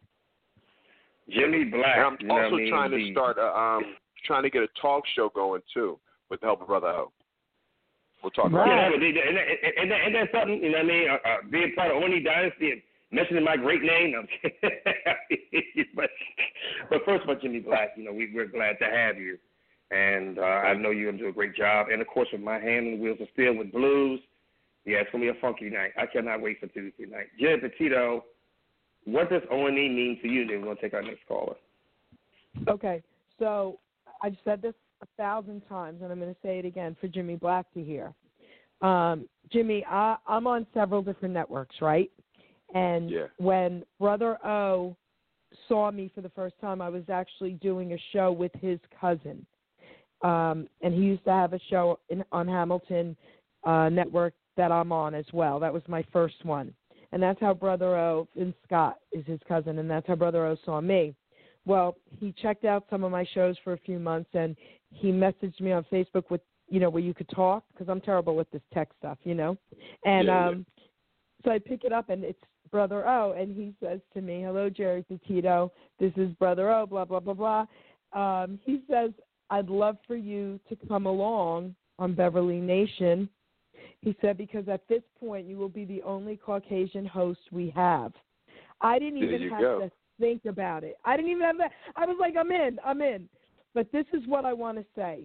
Jimmy Black. And I'm you know also I mean? trying to the, start a, um trying to get a talk show going too with the help of Brother O. We'll talk about yeah, that. And, and, and, and that's something, you know what I mean? Uh, uh, being part of O and E Dynasty and mentioning my great name. but, but first of all, Jimmy Black, you know, we, we're glad to have you. And uh, I know you're going to do a great job. And, of course, with my hand and wheels of steel with blues, yeah, it's going to be a funky night. I cannot wait for Tuesday night. Jerry Petito, what does O and E mean to you? Then we're going to take our next caller. Okay, so I've said this a thousand times, and I'm going to say it again for Jimmy Black to hear. Um, Jimmy, I, I'm on several different networks, right? And yeah. when Brother O saw me for the first time, I was actually doing a show with his cousin. Um, and he used to have a show in, on Hamilton uh, Network that I'm on as well. That was my first one. And that's how Brother O, and Scott is his cousin, and that's how Brother O saw me. Well, he checked out some of my shows for a few months, and he messaged me on Facebook with, you know, where you could talk, because I'm terrible with this tech stuff, you know. And yeah, um, yeah. so I pick it up, and it's Brother O, and he says to me, hello, Jerry Petito, this is Brother O, blah, blah, blah, blah. Um, he says, I'd love for you to come along on Beverly Nation. He said, because at this point, you will be the only Caucasian host we have. I didn't there even have go. to think about it. I didn't even have that. I was like, I'm in, I'm in. But this is what I want to say.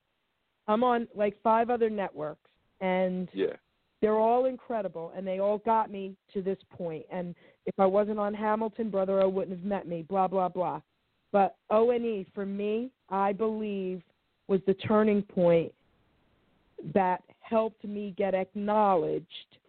I'm on like five other networks, and yeah. they're all incredible, and they all got me to this point. And if I wasn't on Hamilton, Brother O wouldn't have met me, blah, blah, blah. But O and E, for me, I believe, was the turning point that helped me get acknowledged.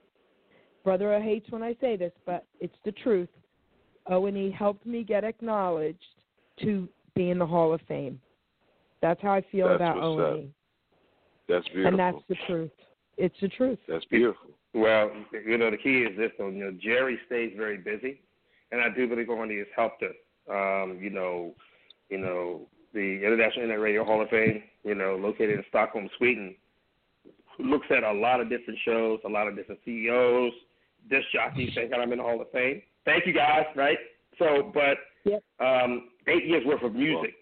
Brother O hates when I say this, but it's the truth. O and E helped me get acknowledged to be in the Hall of Fame. That's how I feel that's about O and E. That's beautiful. And that's the truth. It's the truth. That's beautiful. Well, you know, the key is this, though. You know, Jerry stays very busy, and I do believe O and E has helped us. Um, you know, you know, the International Internet Radio Hall of Fame, you know, located in Stockholm, Sweden, looks at a lot of different shows, a lot of different C E Os, disc jockeys. Thank God I'm in the Hall of Fame. Thank you guys, right? So, but yep. um, eight years worth of music.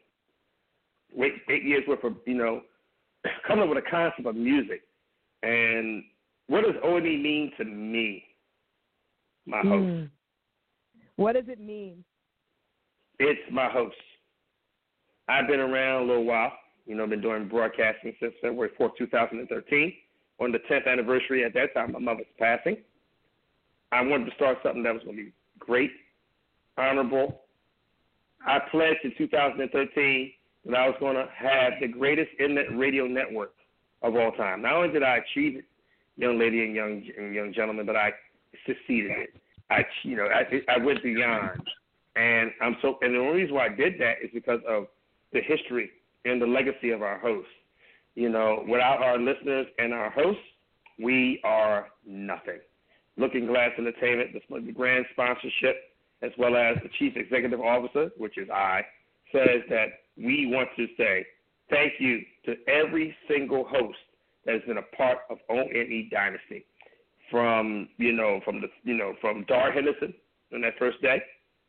Wait, eight years worth of, you know, coming up with a concept of music. And what does O and E mean to me, my host? Mm. What does it mean? It's my host. I've been around a little while. You know, I've been doing broadcasting since February fourth, two thousand thirteen. On the tenth anniversary at that time, my mother's passing. I wanted to start something that was going to be great, honorable. I pledged in two thousand thirteen that I was going to have the greatest internet radio network of all time. Not only did I achieve it, young lady and young and young gentleman, but I succeeded it. I, you know, I, I went beyond, and I'm so. And the only reason why I did that is because of the history and the legacy of our hosts. You know, without our listeners and our hosts, we are nothing. Looking Glass Entertainment, the grand sponsorship, as well as the chief executive officer, which is I, says that we want to say thank you to every single host that has been a part of O and E Dynasty. From, you know, from the, you know, from Dar Henderson on that first day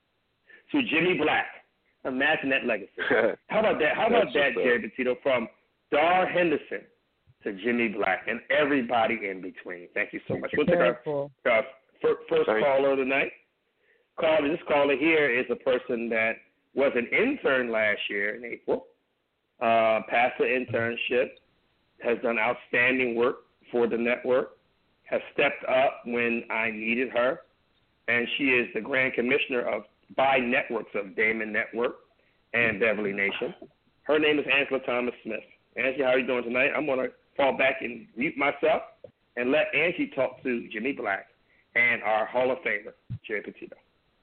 to Jimmy Black. Imagine that legacy. How about that? How about that, Jerry Petito, from Dar Henderson to Jimmy Black and everybody in between. Thank you so much. We'll take our, our first caller tonight. Caller, this caller here is a person that was an intern last year in April, uh, passed the internship, has done outstanding work for the network, has stepped up when I needed her, and she is the Grand Commissioner of Buy Networks of Damon Network and Beverly Nation. Her name is Angela Thomas Smith. Angie, how are you doing tonight? I'm going to fall back and mute myself and let Angie talk to Jimmy Black and our Hall of Famer, Jerry Petito.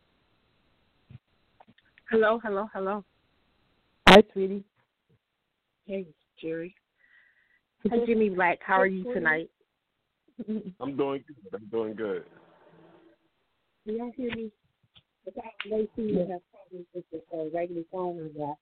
Hello, hello, hello. Hi, sweetie. Hey, Jerry. Hi, Jimmy Black. How are you tonight? I'm doing good. I'm doing good. Can y'all hear me? They see you have problems with this uh, regular phone or that.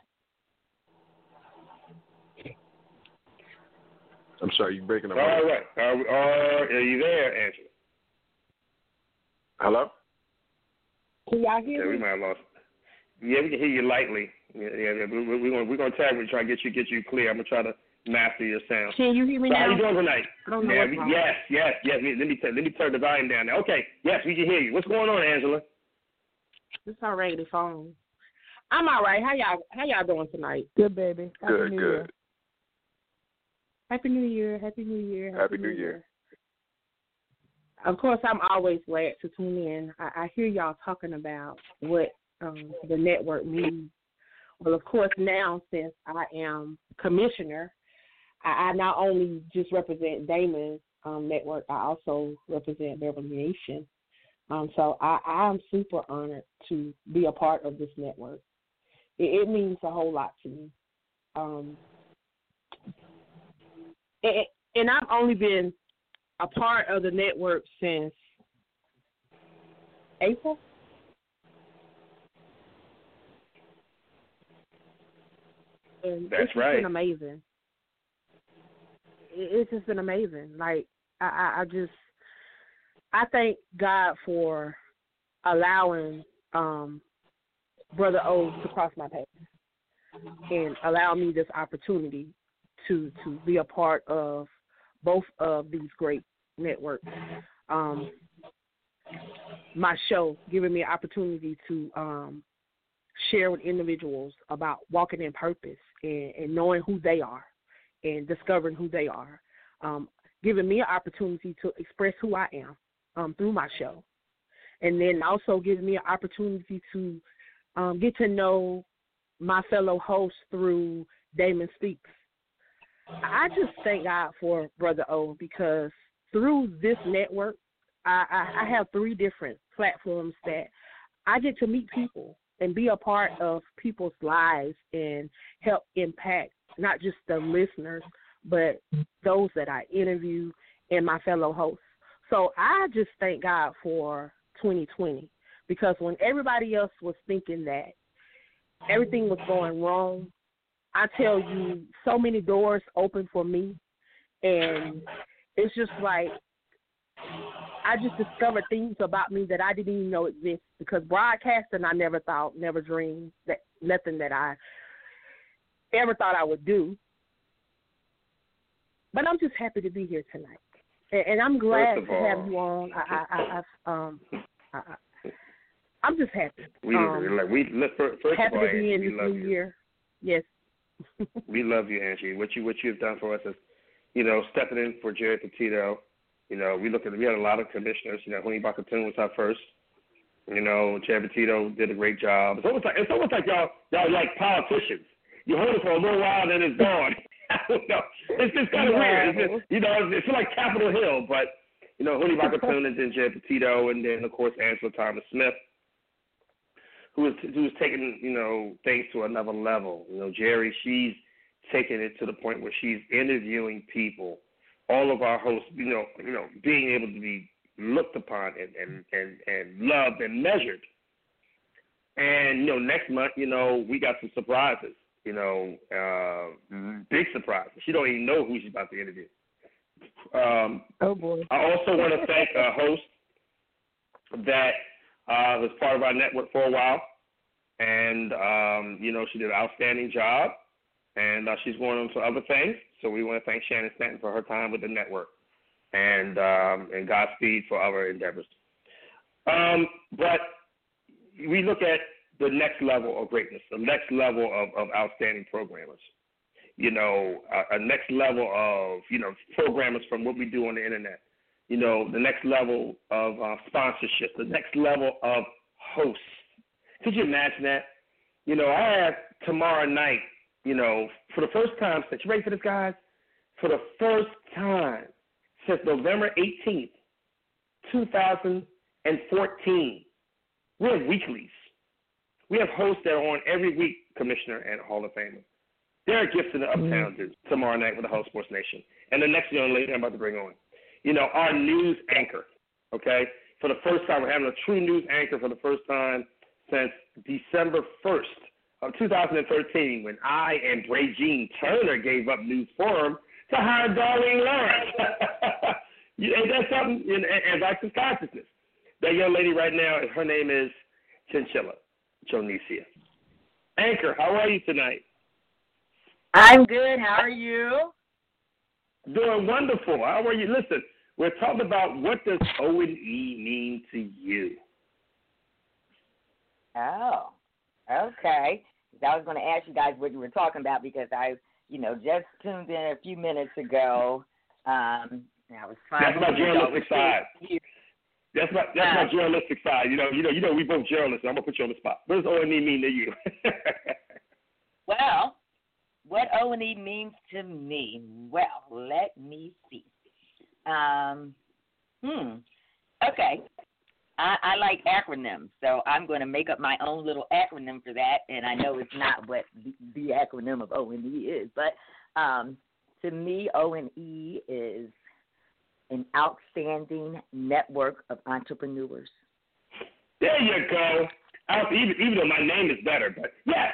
I'm sorry, you're breaking up. All right. Are, are, are you there, Angela? Hello? Can y'all hear yeah, me? We might have lost. Yeah, we can hear you lightly. Yeah, yeah, yeah. We, we, we're going we're gonna tag you and try to get you get you clear. I'm gonna try to master your sound. Can you hear me so now? How you doing tonight? I don't know yeah, what's we, wrong. yes, yes, yes. Let me t- let me turn the volume down now. Okay, yes, we can hear you. What's going on, Angela? It's our regular phone. I'm all right. How y'all how y'all doing tonight? Good, baby. Happy good, New good. Year. Happy New Year. Happy New Year. Happy, Happy New, New Year. Year. Of course, I'm always glad to tune in. I, I hear y'all talking about what um, the network means. Well, of course, now since I am commissioner, I, I not only just represent Damon's um, network, I also represent Beverly Nation. Um, so I, I'm super honored to be a part of this network. It, it means a whole lot to me. Um, and, and I've only been a part of the network since April. And That's it's just right. been amazing. It, it's just been amazing. Like I, I, I just, I thank God for allowing um, Brother O to cross my path and allow me this opportunity to to be a part of both of these great networks. Um, my show, giving me an opportunity to um, share with individuals about walking in purpose and, and knowing who they are and discovering who they are, um, giving me an opportunity to express who I am um, through my show, and then also giving me an opportunity to um, get to know my fellow hosts through Damon Speaks. I just thank God for Brother O because through this network, I, I, I have three different platforms that I get to meet people and be a part of people's lives and help impact not just the listeners, but those that I interview and my fellow hosts. So I just thank God for twenty twenty because when everybody else was thinking that everything was going wrong, I tell you, so many doors open for me, and it's just like I just discovered things about me that I didn't even know exist, because broadcasting I never thought, never dreamed, that nothing that I ever thought I would do. But I'm just happy to be here tonight, and, and I'm glad to all, have you on. I, I, I, I um, I, I'm just happy. We um, like we first happy of all, to be Angie, in this new you. year. Yes. We love you, Angie. What you what you have done for us is, you know, stepping in for Jared Petito. You know, we look at we had a lot of commissioners. You know, Honey Bakatoon was our first. You know, Jared Petito did a great job. It's almost like it's almost like y'all y'all like politicians. You hold it for a little while, then it's gone. I don't know. It's just kind of yeah. weird. It's just, you know, it's like Capitol Hill, but you know, Honey Bakatoon and then Jared Petito, and then of course Angela Thomas Smith, who is who is taking, you know, things to another level. You know, Jerry, she's taking it to the point where she's interviewing people. All of our hosts, you know, you know, being able to be looked upon and, and, and, and loved and measured. And, you know, next month, you know, we got some surprises, you know, uh, big surprises. She don't even know who she's about to interview. Um, oh, boy. I also want to thank a host that uh, was part of our network for a while. And, um, you know, she did an outstanding job. And uh, she's going on to other things. So we want to thank Shannon Stanton for her time with the network. And um, and Godspeed for other endeavors. Um, but we look at the next level of greatness, the next level of, of outstanding programmers. You know, a, a next level of, you know, programmers from what we do on the internet. You know, the next level of uh, sponsorship, the next level of hosts. Could you imagine that? You know, I have tomorrow night, you know, for the first time since, you ready for this, guys? For the first time since November eighteenth, two thousand fourteen, we have weeklies. We have hosts that are on every week, Commissioner and Hall of Famer. There are gifts in the Uptown mm-hmm. tomorrow night with the Host Sports Nation. And the next young lady I'm about to bring on, you know, our news anchor, okay? For the first time, we're having a true news anchor for the first time since December first. Of two thousand thirteen, when I and Brayjean Turner gave up News Forum to hire Darlene Lawrence. And that's something in Advice's consciousness. That young lady right now, her name is Chinchilla Jonicia. Anchor, how are you tonight? I'm good. How are you? Doing wonderful. How are you? Listen, we're talking about what does O and E mean to you? Oh. Okay. I was going to ask you guys what you were talking about because I, you know, just tuned in a few minutes ago. Um, and I was trying. That's my journalistic side. You. That's my that's uh, my journalistic side. You know, you know, you know, we both journalists. So I'm gonna put you on the spot. What does O and E mean to you? Well, what O and E means to me? Well, let me see. Um, hmm. Okay. I, I like acronyms, so I'm going to make up my own little acronym for that, and I know it's not what the, the acronym of O and E is, but um, to me, O and E is an outstanding network of entrepreneurs. There you go. I, even, even though my name is better, but yes.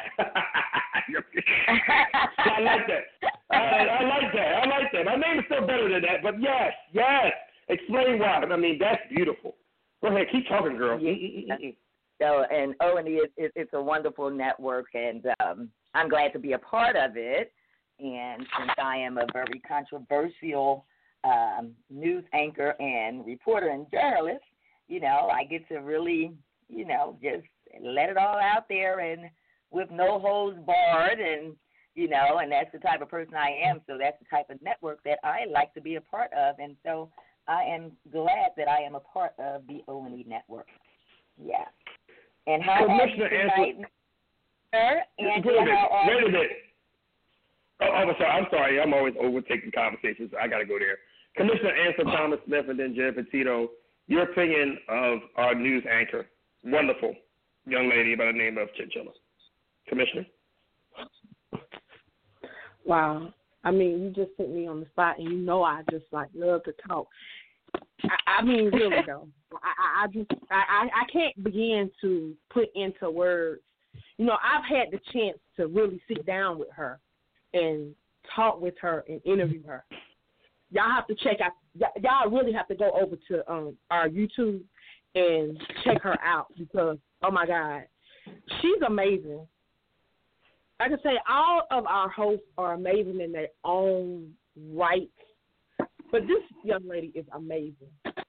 I like that. I, I like that. I like that. My name is still better than that, but yes, yes. Explain why. I mean, that's beautiful. Go ahead, keep talking, girl. Yeah. So, and O and E is it, it's a wonderful network, and um, I'm glad to be a part of it. And since I am a very controversial um, news anchor and reporter and journalist, you know, I get to really, you know, just let it all out there and with no holds barred, and you know, and that's the type of person I am. So that's the type of network that I like to be a part of, and so I am glad that I am a part of the O and E network. Yeah. And how are you tonight, sir? And wait a minute. How are wait a you? minute. Oh, I'm sorry. I'm sorry. I'm always overtaking conversations. I got to go there. Commissioner Angela Thomas Smith and then Jared Petito, your opinion of our news anchor. Wonderful young lady by the name of Chinchilla. Commissioner? Wow. I mean, you just put me on the spot, and you know I just, like, love to talk. I, I mean, really, though. I, I just, I, I can't begin to put into words. You know, I've had the chance to really sit down with her and talk with her and interview her. y'all have to check out. Y- y'all really have to go over to um our YouTube and check her out because oh my God, she's amazing. Like I say, all of our hosts are amazing in their own right, but this young lady is amazing.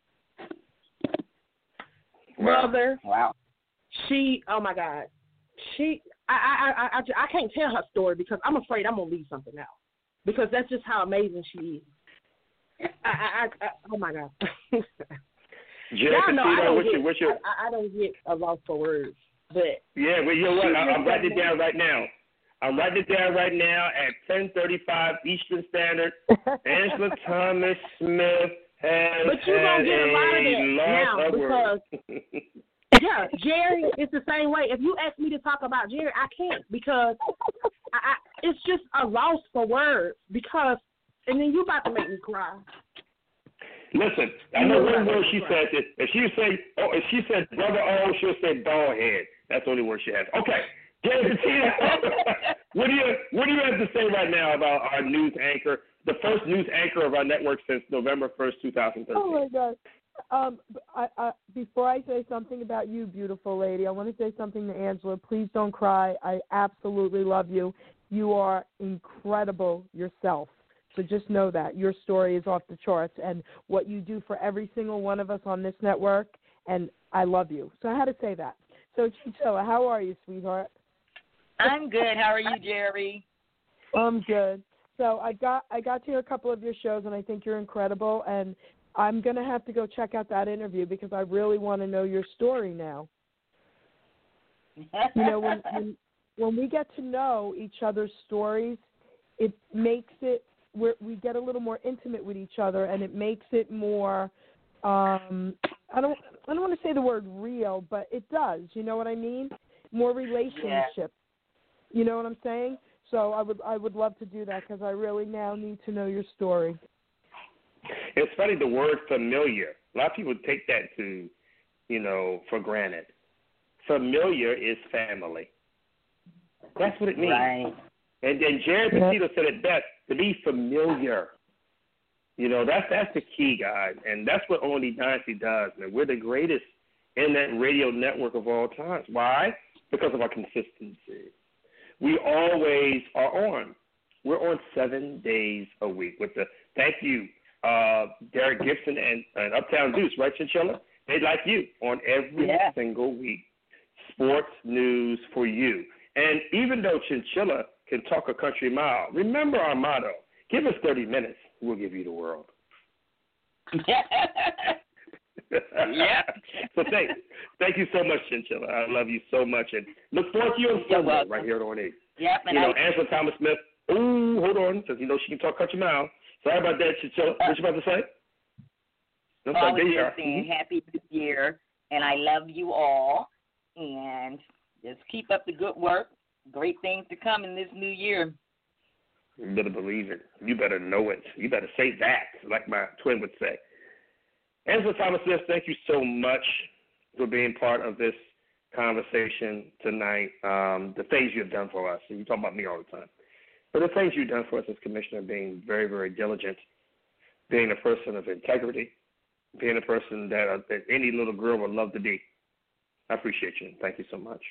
Wow. Mother, wow. she oh my God, she I I I I, I can't tell her story because I'm afraid I'm gonna leave something out because that's just how amazing she is. I, I, I, oh my God. Y'all know I don't, get, what's your, I, I don't get a loss for words, but yeah, but you know what? I, I'm writing it down right now. I'm writing it down right now at ten thirty-five Eastern Standard. Angela Thomas Smith has but you had gonna get a lot of that now because yeah, Jerry, it's the same way. If you ask me to talk about Jerry, I can't because I, I, it's just a loss for words because, and then you about to make me cry. Listen, I know one word she said. That if she say, oh, if she said brother O, she'll say bald head. That's the only word she has. Okay, Jerry Patina, what do you what do you have to say right now about our news anchor, the first news anchor of our network since November first, two thousand thirteen? Oh my God. Um, I, I, before I say something about you, beautiful lady, I want to say something to Angela. Please don't cry. I absolutely love you. You are incredible yourself. So just know that. Your story is off the charts and what you do for every single one of us on this network, and I love you. So I had to say that. So, Chinchilla, how are you, sweetheart? I'm good. How are you, Jerry? I'm good. So I got I got to hear a couple of your shows, and I think you're incredible, and I'm going to have to go check out that interview because I really want to know your story now. You know, when, when when we get to know each other's stories, it makes it, we're, we get a little more intimate with each other, and it makes it more, um, I don't I don't want to say the word real, but it does. You know what I mean? More relationship. Yeah. You know what I'm saying? So I would I would love to do that because I really now need to know your story. It's funny, the word familiar. A lot of people take that to, you know, for granted. Familiar is family. That's what it means. Right. And then Jared Petito said it best, to be familiar. You know, that's that's the key, guys. And that's what Only Dynasty does, man. We're the greatest internet radio network of all times. Why? Because of our consistency. We always are on. We're on seven days a week with the thank you. Uh, Derek Gibson and, and Uptown Deuce, right, Chinchilla? They like you on every yeah. single week. Sports news for you. And even though Chinchilla can talk a country mile, remember our motto, give us thirty minutes, we'll give you the world. yeah. So thank, thank you so much, Chinchilla. I love you so much. And look forward to you on Sunday right here on eight. Yep. You know, Angela Thomas Smith, ooh, hold on, because you know she can talk country mile. Sorry about that, Chinchilla. What you about to say? No, I was just saying happy new year, and I love you all, and just keep up the good work. Great things to come in this new year. You better believe it. You better know it. You better say that, like my twin would say. Angela Thomas Smith, thank you so much for being part of this conversation tonight. Um, the things you have done for us, and you talk about me all the time. But the things you've done for us as commissioner, being very, very diligent, being a person of integrity, being a person that, uh, that any little girl would love to be. I appreciate you. Thank you so much.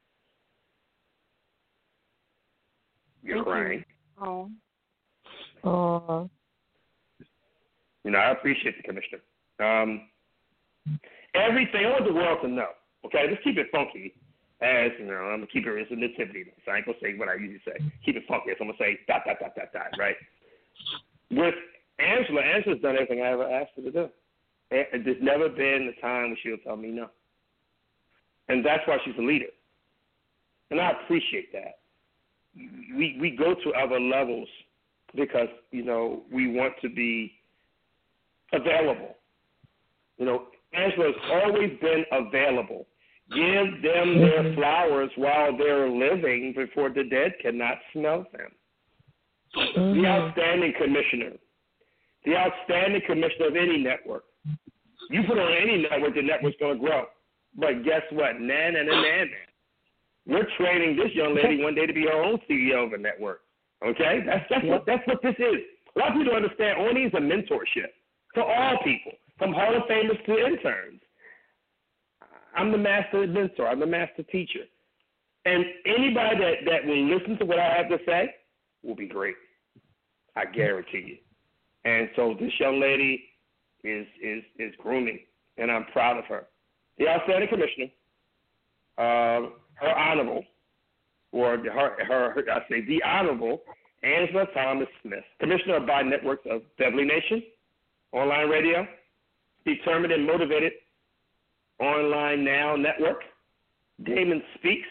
You're Thank crying. You. Oh. Oh. You know, I appreciate the commissioner. Um, everything, I want the world to know. Okay, just keep it funky. As you know, I'm gonna keep it as a nativity. So I ain't gonna say what I usually say. Keep it funky. So I'm gonna say dot dot dot dot dot. Right. With Angela, Angela's done everything I ever asked her to do. And there's never been a time when she'll tell me no. And that's why she's a leader. And I appreciate that. We we go to other levels because you know we want to be available. You know, Angela's always been available. Give them their flowers while they're living before the dead cannot smell them. Mm-hmm. The outstanding commissioner. The outstanding commissioner of any network. You put on any network, the network's going to grow. But guess what? Nan and a nan. We're training this young lady one day to be her own C E O of a network. Okay? That's that's what that's what this is. A lot of people don't understand O needs a mentorship for all people, from Hall of Famers to interns. I'm the master mentor. I'm the master teacher. And anybody that, that will listen to what I have to say will be great. I guarantee you. And so this young lady is is is grooming, and I'm proud of her. The outstanding commissioner, uh, her honorable, or her, her, her, I say the honorable, Angela Thomas Smith, commissioner of Biden Networks of Beverly Nation, online radio, Determined and Motivated, Online Now Network, Damon Speaks,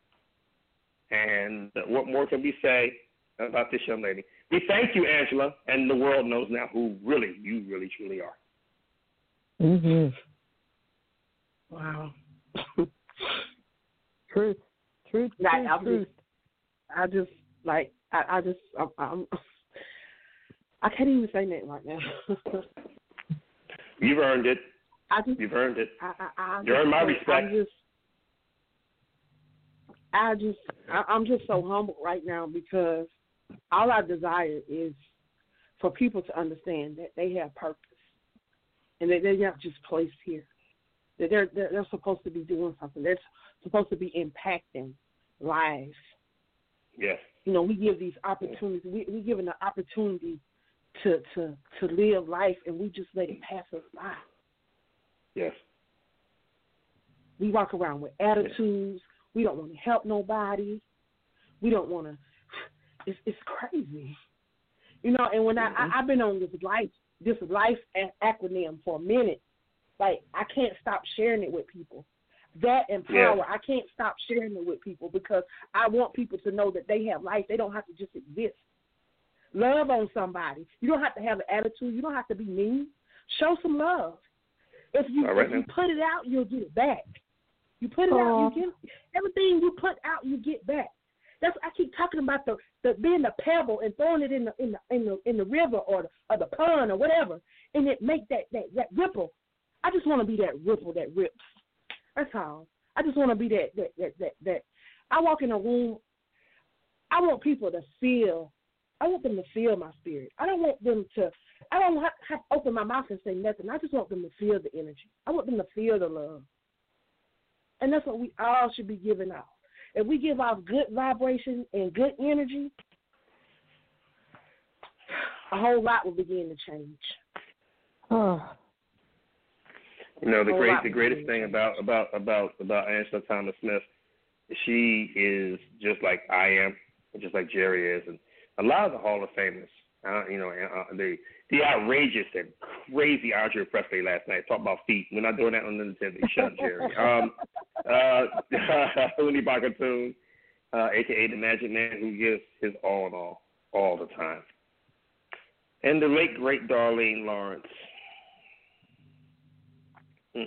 and what more can we say about this young lady? We thank you, Angela, and the world knows now who really, you really, truly are. Mm-hmm. Wow. Truth. Truth. Like, truth, I truth. just, I just, like, I, I just, I'm, I'm, I can't even say that right now. You've earned it. I just, You've earned it. I, I, I you earned my I'm respect. just, I just, I, I'm just so humbled right now because all I desire is for people to understand that they have purpose and that they're not just placed here. That they're, they're they're supposed to be doing something. They're supposed to be impacting lives. Yes. You know, we give these opportunities. We we given the opportunity to to to live life, and we just let it pass us by. Yes. We walk around with attitudes. We don't want to help nobody. We don't want to. It's it's crazy, you know. And when mm-hmm. I, I I've been on this life this life acronym for a minute, like I can't stop sharing it with people. That and power, yeah. I can't stop sharing it with people because I want people to know that they have life. They don't have to just exist. Love on somebody. You don't have to have an attitude. You don't have to be mean. Show some love. If you right, if you put it out, you'll get it back. You put it Aww. out, you get everything you put out, you get back. That's I keep talking about the, the being the pebble and throwing it in the in the in the in the river or the, or the pond or whatever, and it make that, that, that ripple. I just want to be that ripple that rips. That's all. I just want to be that that, that that that I walk in a room. I want people to feel. I want them to feel my spirit. I don't want them to. I don't have, have to open my mouth and say nothing. I just want them to feel the energy. I want them to feel the love, and that's what we all should be giving out. If we give off good vibration and good energy, a whole lot will begin to change. Oh. You know, the great, the greatest thing about, about, about, about Angela Thomas Smith, she is just like I am, just like Jerry is, and a lot of the Hall of Famers, uh, you know, uh, the the outrageous and crazy Andrea Presley last night, talk about feet. We're not doing that on the T V. Shut up, Jerry. Um, uh, Uni Bakatoon, uh, a k a the Magic Man, who gives his all in all, all the time. And the late, great Darlene Lawrence. Hmm.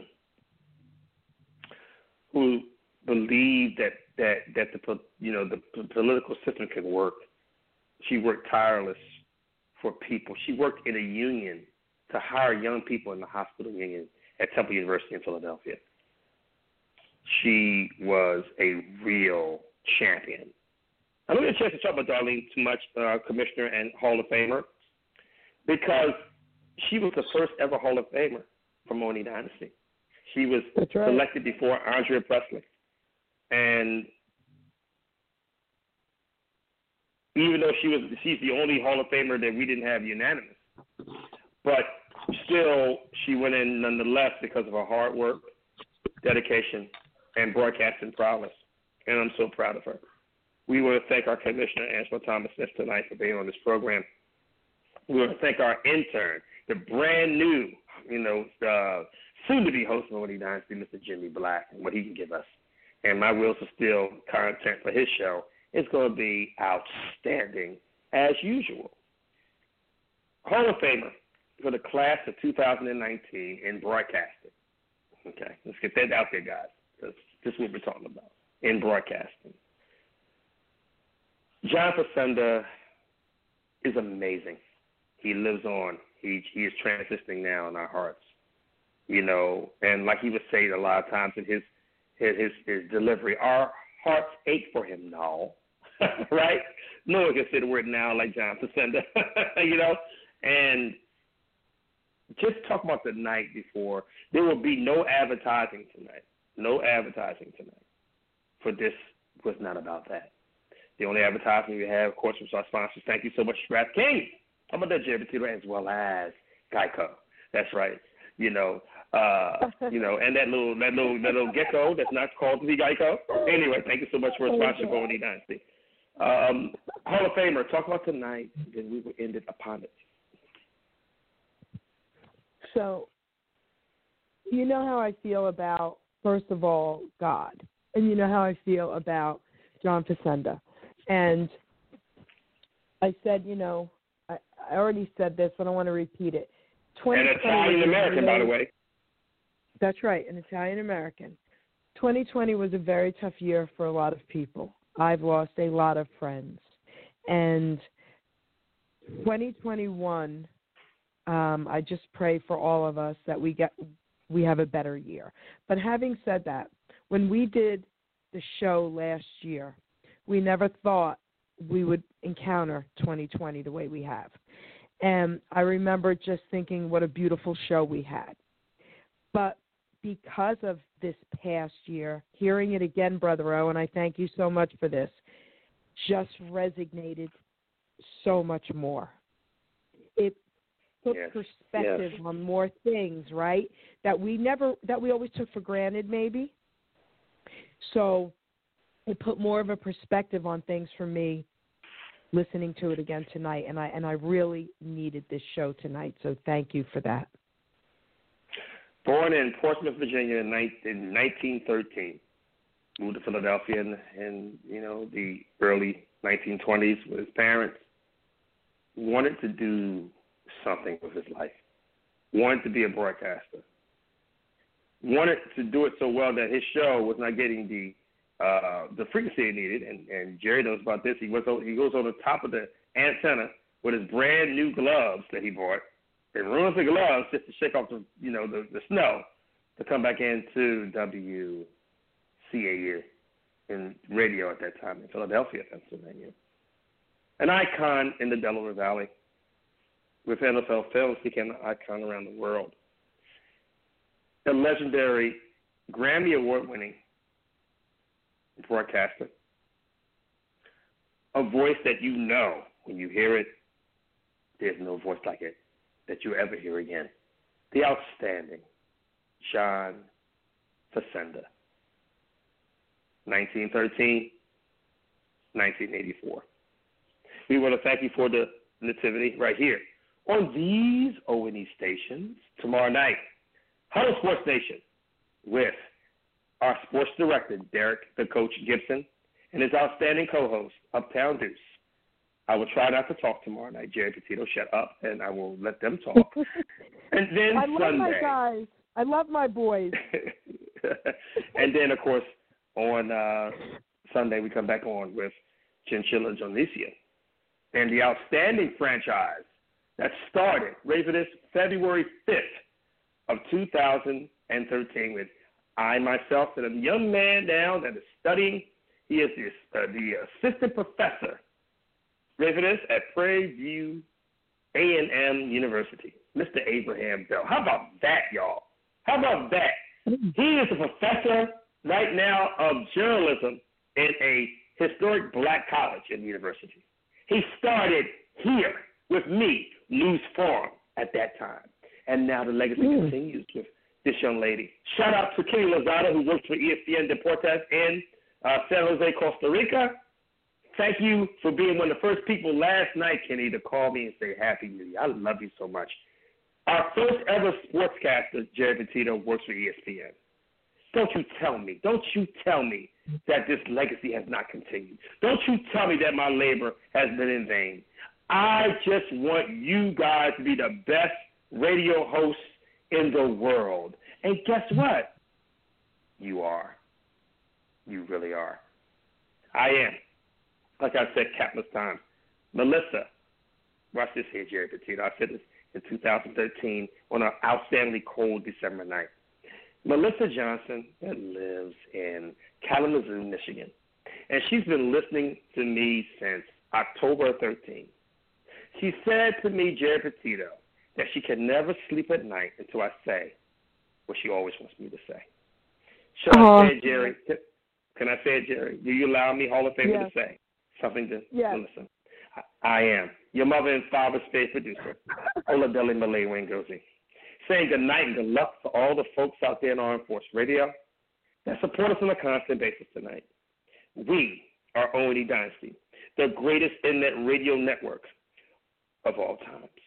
Who believed that, that, that the you know the political system can work. She worked tireless for people. She worked in a union to hire young people in the hospital union at Temple University in Philadelphia. She was a real champion. I don't get a chance to talk about Darlene too much, uh, Commissioner and Hall of Famer, because she was the first ever Hall of Famer from Mooney Dynasty. She was right. selected before Andrea Presley. And even though she was, she's the only Hall of Famer that we didn't have unanimous. But still, she went in nonetheless because of her hard work, dedication, and broadcasting prowess. And I'm so proud of her. We want to thank our Commissioner, Angela Thomas Smith, tonight for being on this program. We want to thank our intern, the brand new, you know, uh, soon-to-be host of Mooney Dynasty, Mister Jimmy Black, and what he can give us. And my Wheels of Steel content for his show is going to be outstanding as usual. Hall of Famer for the class of two thousand nineteen in broadcasting. Okay, let's get that out there, guys, because this is what we're talking about in broadcasting. John Facenda is amazing. He lives on. He he is transitioning now in our hearts. You know, and like he was saying a lot of times in his his his, his delivery, our hearts ache for him now, right? no one can say the word now like John Facenda, you know? And just talk about the night before. There will be no advertising tonight. No advertising tonight. For this was not about that. The only advertising we have, of course, was our sponsors. Thank you so much, DraftKings. How about that, Jerry Petito, as well as Geico. That's right. You know, uh, you know, and that little that little that little gecko that's not called to be Geico. Anyway, thank you so much for a sponsorship over the Dynasty. Um, Hall of Famer, talk about tonight, then we will end it upon it. So, you know how I feel about, first of all, God, and you know how I feel about John Facenda. And I said, you know, I, I already said this, but I want to repeat it. An Italian American, by the way. That's right, an Italian American. twenty twenty was a very tough year for a lot of people. I've lost a lot of friends. And twenty twenty-one, um, I just pray for all of us that we get we have a better year. But having said that, when we did the show last year, we never thought we would encounter twenty twenty the way we have. And I remember just thinking what a beautiful show we had. But because of this past year, hearing it again, Brother O, and I thank you so much for this, just resonated so much more. It put yes. perspective yes. on more things, right, that we never, that we always took for granted maybe. So it put more of a perspective on things for me listening to it again tonight, and I and I really needed this show tonight, so thank you for that. Born in Portsmouth, Virginia in nineteen thirteen, moved to Philadelphia in, in you know the early nineteen twenties with his parents. Wanted to do something with his life. Wanted to be a broadcaster. Wanted to do it so well that his show was not getting the uh, the frequency it needed, and, and Jerry knows about this. He was he goes on the top of the antenna with his brand new gloves that he bought, and ruins the gloves just to shake off the you know the, the snow to come back into W C A U in radio at that time in Philadelphia, Pennsylvania. An icon in the Delaware Valley. With N F L Films, became an icon around the world. A legendary Grammy Award-winning broadcaster. A voice that you know when you hear it, there's no voice like it that you'll ever hear again. The outstanding John Facenda. nineteen thirteen, nineteen eighty-four. We want to thank you for the nativity right here on these O and E stations tomorrow night. Huddle Sports Nation with our sports director, Derek the Coach Gibson, and his outstanding co-host, Uptown Deuce. I will try not to talk tomorrow night. Jerry Petito, shut up, and I will let them talk. And then I love Sunday. my guys. I love my boys. And then, of course, on uh, Sunday, we come back on with Chinchilla Jonicia and the outstanding franchise that started, ready for this, February fifth of two thousand thirteen with I, myself, and a young man now that is studying. He is the, uh, the assistant professor, ready for this, at Prairie View A and M University, Mister Abraham Bell. How about that, y'all? How about that? He is a professor right now of journalism in a historic black college in the university. He started here with me, News Forum, at that time. And now the legacy mm. continues with this young lady. Shout out to Kenny Lozada, who works for E S P N Deportes in uh, San Jose, Costa Rica. Thank you for being one of the first people last night, Kenny, to call me and say Happy New Year. I love you so much. Our first ever sportscaster, Jerry Petito, works for E S P N. Don't you tell me, don't you tell me that this legacy has not continued. Don't you tell me that my labor has been in vain. I just want you guys to be the best radio hosts in the world. And guess what? You are. You really are. I am. Like I said countless times. Melissa, watch this here, Jerry Petito. I said this in two thousand thirteen on an outstandingly cold December night. Melissa Johnson that lives in Kalamazoo, Michigan. And she's been listening to me since October thirteenth. She said to me, Jerry Petito, that she can never sleep at night until I say what she always wants me to say. Should uh-huh. I say it, Jerry? Can I say it, Jerry? Do you allow me, Hall of Famer, yes. to say something to, yes. to listen? I, I am. Your mother and father's favorite producer, Oladele Malay Wengozi. Saying good night and good luck to all the folks out there in Armed Force Radio that support us on a constant basis tonight. We are O and E Dynasty, the greatest internet radio network of all times.